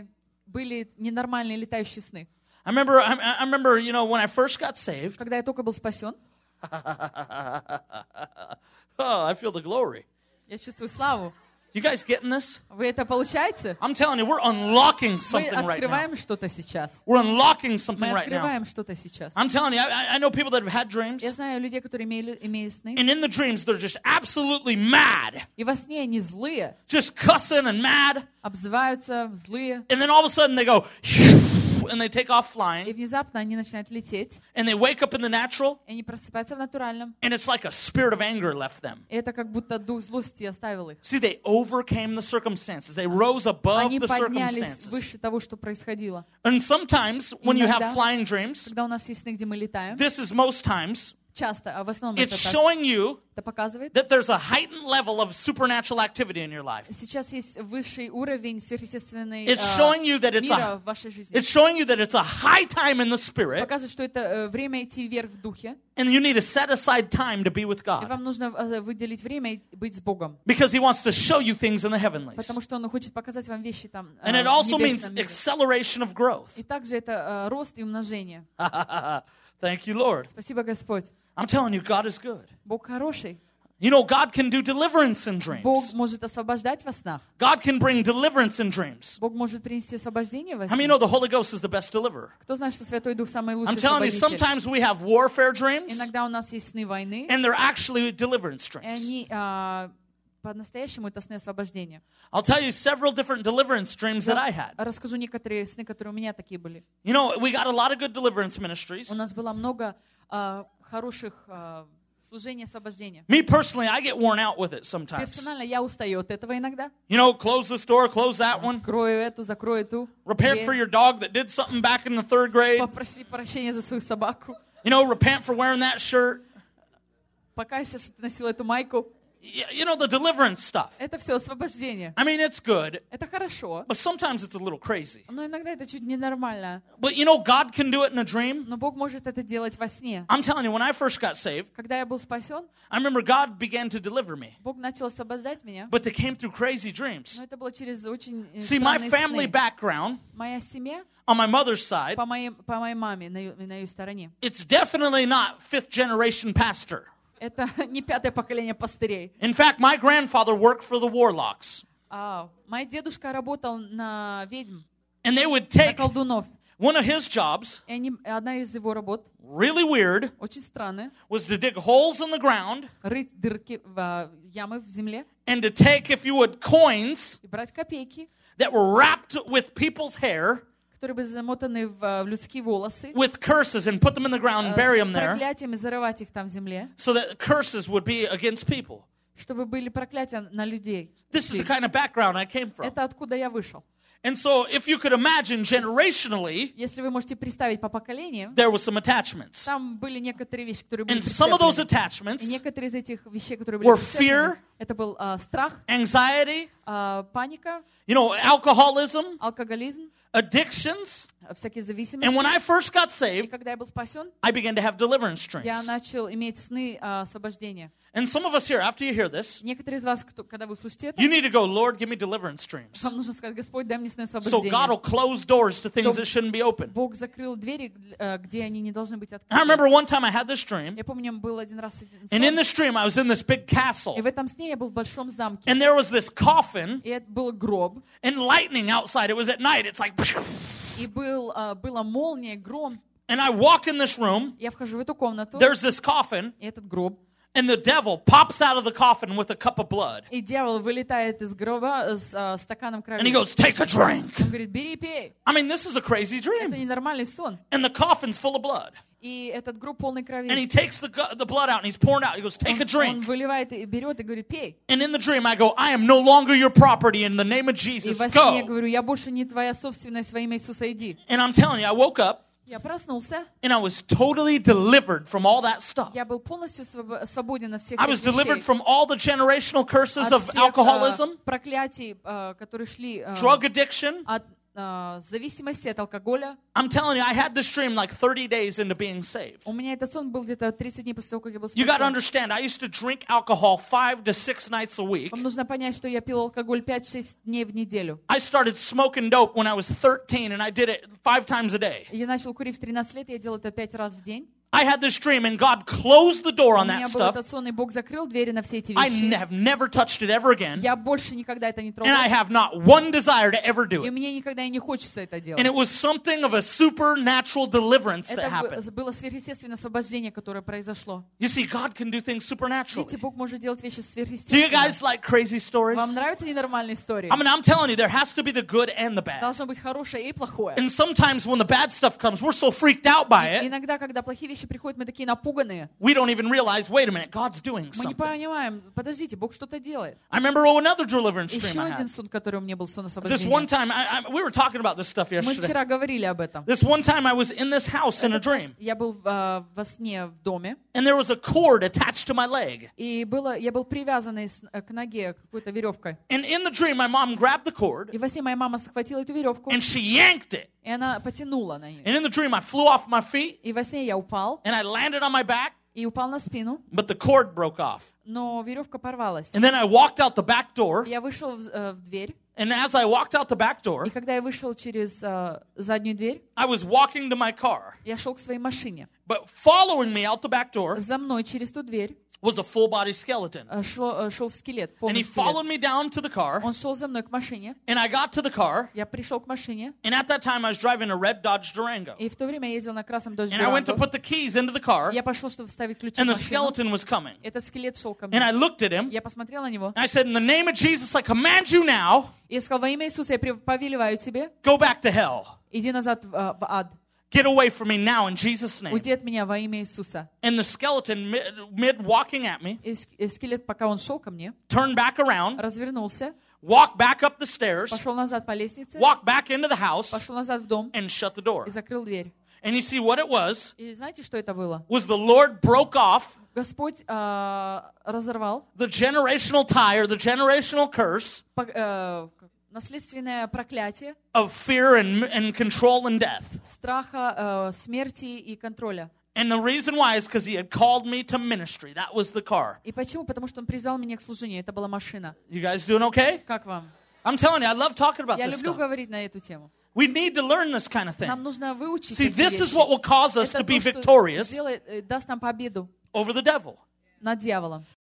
были ненормальные летающие сны. I remember, you know, when I first got saved. Когда я только был спасен, Oh, I feel the glory. я чувствую славу. You guys getting this? Вы это получаете? I'm telling you, we're unlocking Мы something right now. открываем что-то сейчас. We're unlocking Мы something right now. открываем что-то сейчас. I'm telling you, I know people that have had dreams, Я знаю людей, которые имеют сны. and in the dreams, they're just absolutely mad, И во сне они злые, just cussing and mad, обзываются, злые. and then all of a sudden they go, and they take off И flying, внезапно они начинают лететь. and they wake up in the natural, И они просыпаются в натуральном. and it's like a spirit of anger left them. И это как будто дух злости оставил их. See, they overcame the circumstances. They rose above Они the поднялись circumstances. выше того, что происходило. And sometimes, when you have Иногда, flying dreams, когда у нас есть сны, где мы летаем, this is most times, часто, а в основном it's это так, showing you это показывает. that there's a heightened level of supernatural activity in your life. Сейчас есть высший уровень сверхъестественной It's showing you that мира в вашей жизни. it's showing you that it's a high time in the spirit, Показывает, что это время идти вверх в духе. and you need to set aside time to be with И God вам нужно выделить время и быть с Богом. because He wants to show you things in the heavenlies. Потому что Он хочет показать вам вещи там And it в also means небесном мире. acceleration of growth. И также это рост и умножение. Thank you, Lord. Спасибо, Господь. I'm telling you, God is good. Бог хороший. You know, God can do deliverance in Бог dreams. может освобождать во снах. God can bring deliverance in dreams. Бог может принести освобождение во How many сне. know the Holy Ghost is the best deliverer? Кто знает, что Святой Дух самый I'm лучший telling you, освободитель? sometimes we have warfare dreams, Иногда у нас есть сны войны, and they're actually deliverance и dreams. они по-настоящему это сны освобождения. I'll tell you several different deliverance dreams that I had. Расскажу некоторые сны, которые у меня такие были. You know, we got a lot of good deliverance ministries. У нас было много хороших служений освобождения. Me personally, I get worn out with it sometimes. Персонально я устаю от этого иногда. You know, close this door, close that one. Открою эту, закрою эту. Repent for your dog that did something back in the 3rd grade. Попроси прощения за свою собаку. You know, repent for wearing that shirt. Покайся, что ты носил эту майку. You know, the deliverance stuff. Это все освобождение. I mean, it's good, Это хорошо. but sometimes it's a little crazy. Но иногда это чуть ненормально. But you know, God can do it in a dream. Но Бог может это делать во сне. I'm telling you, when I first got saved, Когда я был спасен, I remember God began to deliver me. Бог начал освобождать меня. But they came through crazy dreams. Но это было через очень See, my странные family сны. background Моя семья on my mother's side, по моей маме на ее стороне. it's definitely not 5th generation pastor. Это не пятое поколение пастырей. In fact, my grandfather worked for the Warlocks. Мой дедушка работал на ведьм, And they would на take колдунов. one of his jobs, И одна из его работ, really weird, очень странная, was to dig holes in the ground рыть дырки, ямы в земле and to take, if you would, coins и брать копейки, that were wrapped with people's hair которые были замотаны в людские волосы, with curses and put them in the ground and bury them с there проклятиями зарывать их там в земле, so that curses would be against people. чтобы были проклятия на людей. This is the kind of background I came from. Это откуда я вышел. And so if you could imagine generationally, Если вы можете представить по поколениям, there was some attachments. там были некоторые вещи, которые были And some of those прицеплены. attachments И некоторые из этих вещей, которые были were прицеплены, fear, это был страх, anxiety, паника, you know, alcoholism, алкоголизм, addictions. всякие And зависимости. when I first got И saved, когда я был спасен, I began to have deliverance я dreams. начал иметь сны освобождения. And some of us here, after you hear this, Некоторые из вас, когда вы услышите это, you need to go, Lord, give me deliverance dreams. вам нужно сказать: Господь, дай мне сны So God освобождения. will close doors to things that shouldn't be open. Бог закрыл двери, где они не должны быть I открыты. remember one time I had this dream, Я помню, был один раз один and in сон, this dream I was in this big castle, и в этом сне я был в большом замке. and there was this coffin, И это был гроб, and lightning outside. It was at night. It's like, и была молния, гром. and I walk in this room. Я вхожу в эту комнату, There's this coffin, и этот гроб, and the devil pops out of the coffin with a cup of blood, и дьявол вылетает из гроба с стаканом and he крови. goes, "Take a drink." Он говорит: бери, пей. I mean, this is a crazy Это dream, ненормальный сон. and the coffin's full of blood, И этот гроб полный крови. and he takes the blood out and he's pouring out. He goes, "Take a Он drink." выливает и берет и говорит: пей. And in the dream, I go, "I am no longer your property. In the name of И Jesus, во сне go." говорю: я больше не твоя собственность, во имя Иисуса иди. And I'm telling you, I woke up. Я проснулся, And I was totally delivered from all that stuff. я был полностью свободен от всех I этих was delivered вещей, from all the generational curses от of всех alcoholism, проклятий, которые шли drug addiction. от зависимости, от алкоголя. I'm telling you, I had this dream like 30 days into being saved. У меня этот сон был где-то 30 дней после того, как я был You got to спасен. understand, I used to drink alcohol 5 to 6 nights a week. Вам нужно понять, что я пил алкоголь 5-6 дней в неделю. I started smoking dope when I was 13, and I did it 5 times a day. Я начал курить в 13 лет, я делал это 5 раз в день. I had this dream, and God closed the door У on меня that был stuff. этот сон, и Бог закрыл двери на все эти I вещи. have never touched it ever again, Я больше никогда это не and трогал. I have not one desire to ever do И it. мне никогда и не хочется это делать. And it was something of a supernatural deliverance that Это happened. было сверхъестественное освобождение, которое произошло. You see, God can do things supernaturally. Видите, Бог может делать вещи Do you сверхъестественные. guys like crazy stories? Вам нравятся ненормальные истории? I mean, I'm telling you, there has to be the good and the bad. Должно быть хорошее и плохое. And sometimes when the bad stuff comes, we're so freaked out by it, Иногда, когда плохие вещи приходят, мы такие напуганные. we don't even realize, wait a minute, God's doing Мы не something. понимаем, подождите, Бог что-то делает. I remember another deliverance Еще dream I один had. сон, который у меня был, сон This one освобождения. time, we were talking about this stuff Мы yesterday. вчера говорили об этом. This one time I was in this house in a Этот раз dream, Я был во сне в доме, and there was a cord attached to my leg. и я был привязанный к ноге какой-то веревкой. And in the dream, my mom grabbed the cord, И во сне моя мама схватила эту веревку, and she yanked it. и она потянула на нее. And in the dream, I flew off my feet, И во сне я упал, and I landed on my back, и упал на спину, but the cord broke off. но веревка порвалась. And then I walked out the back door, Я вышел в дверь, and as I walked out the back door, и когда я вышел через заднюю дверь, I was walking to my car. я шел к своей машине. But following me out the back door За мной через ту дверь was a full-body skeleton. Шел скелет, And полный he скелет. followed me down to the car, Он шел за мной к машине. and I got to the car, Я пришел к машине. and at that time I was driving a red Dodge Durango. И в то время я ездил на красном Dodge And I went to Durango. put the keys into the car, Я пошел, чтобы вставить ключи and в the машину. skeleton was coming. Этот скелет шел ко And мне. I looked at him, Я посмотрел на него. and I said, in the name of Jesus, I command you now, И сказал, во имя Иисуса я повелеваю тебе, go back to hell. иди назад в ад. Get away from me now in Jesus' name. Уйди от меня во имя Иисуса. And the skeleton, mid walking at me, И скелет, пока он шел ко мне, turned back around, развернулся, walked back up the stairs, пошел назад по лестнице, walked back into the house, пошел назад в дом and shut the door. и закрыл дверь. And you see what it was И знаете, что это было? the Lord broke off Господь разорвал the generational tie or the generational curse наследственное проклятие of fear and control and death. страха, смерти и контроля. And the reason why is because he had called me to ministry. That was the car. И почему? Потому что он призвал меня к служению. Это была машина. You guys doing okay? Как вам? I'm telling you, I love talking about Я this люблю stuff. говорить на эту тему. We need to learn this kind of thing. Нам нужно выучить See, такие this is вещи. what will cause us Это to be то, что victorious даст нам победу over the devil. над дьяволом.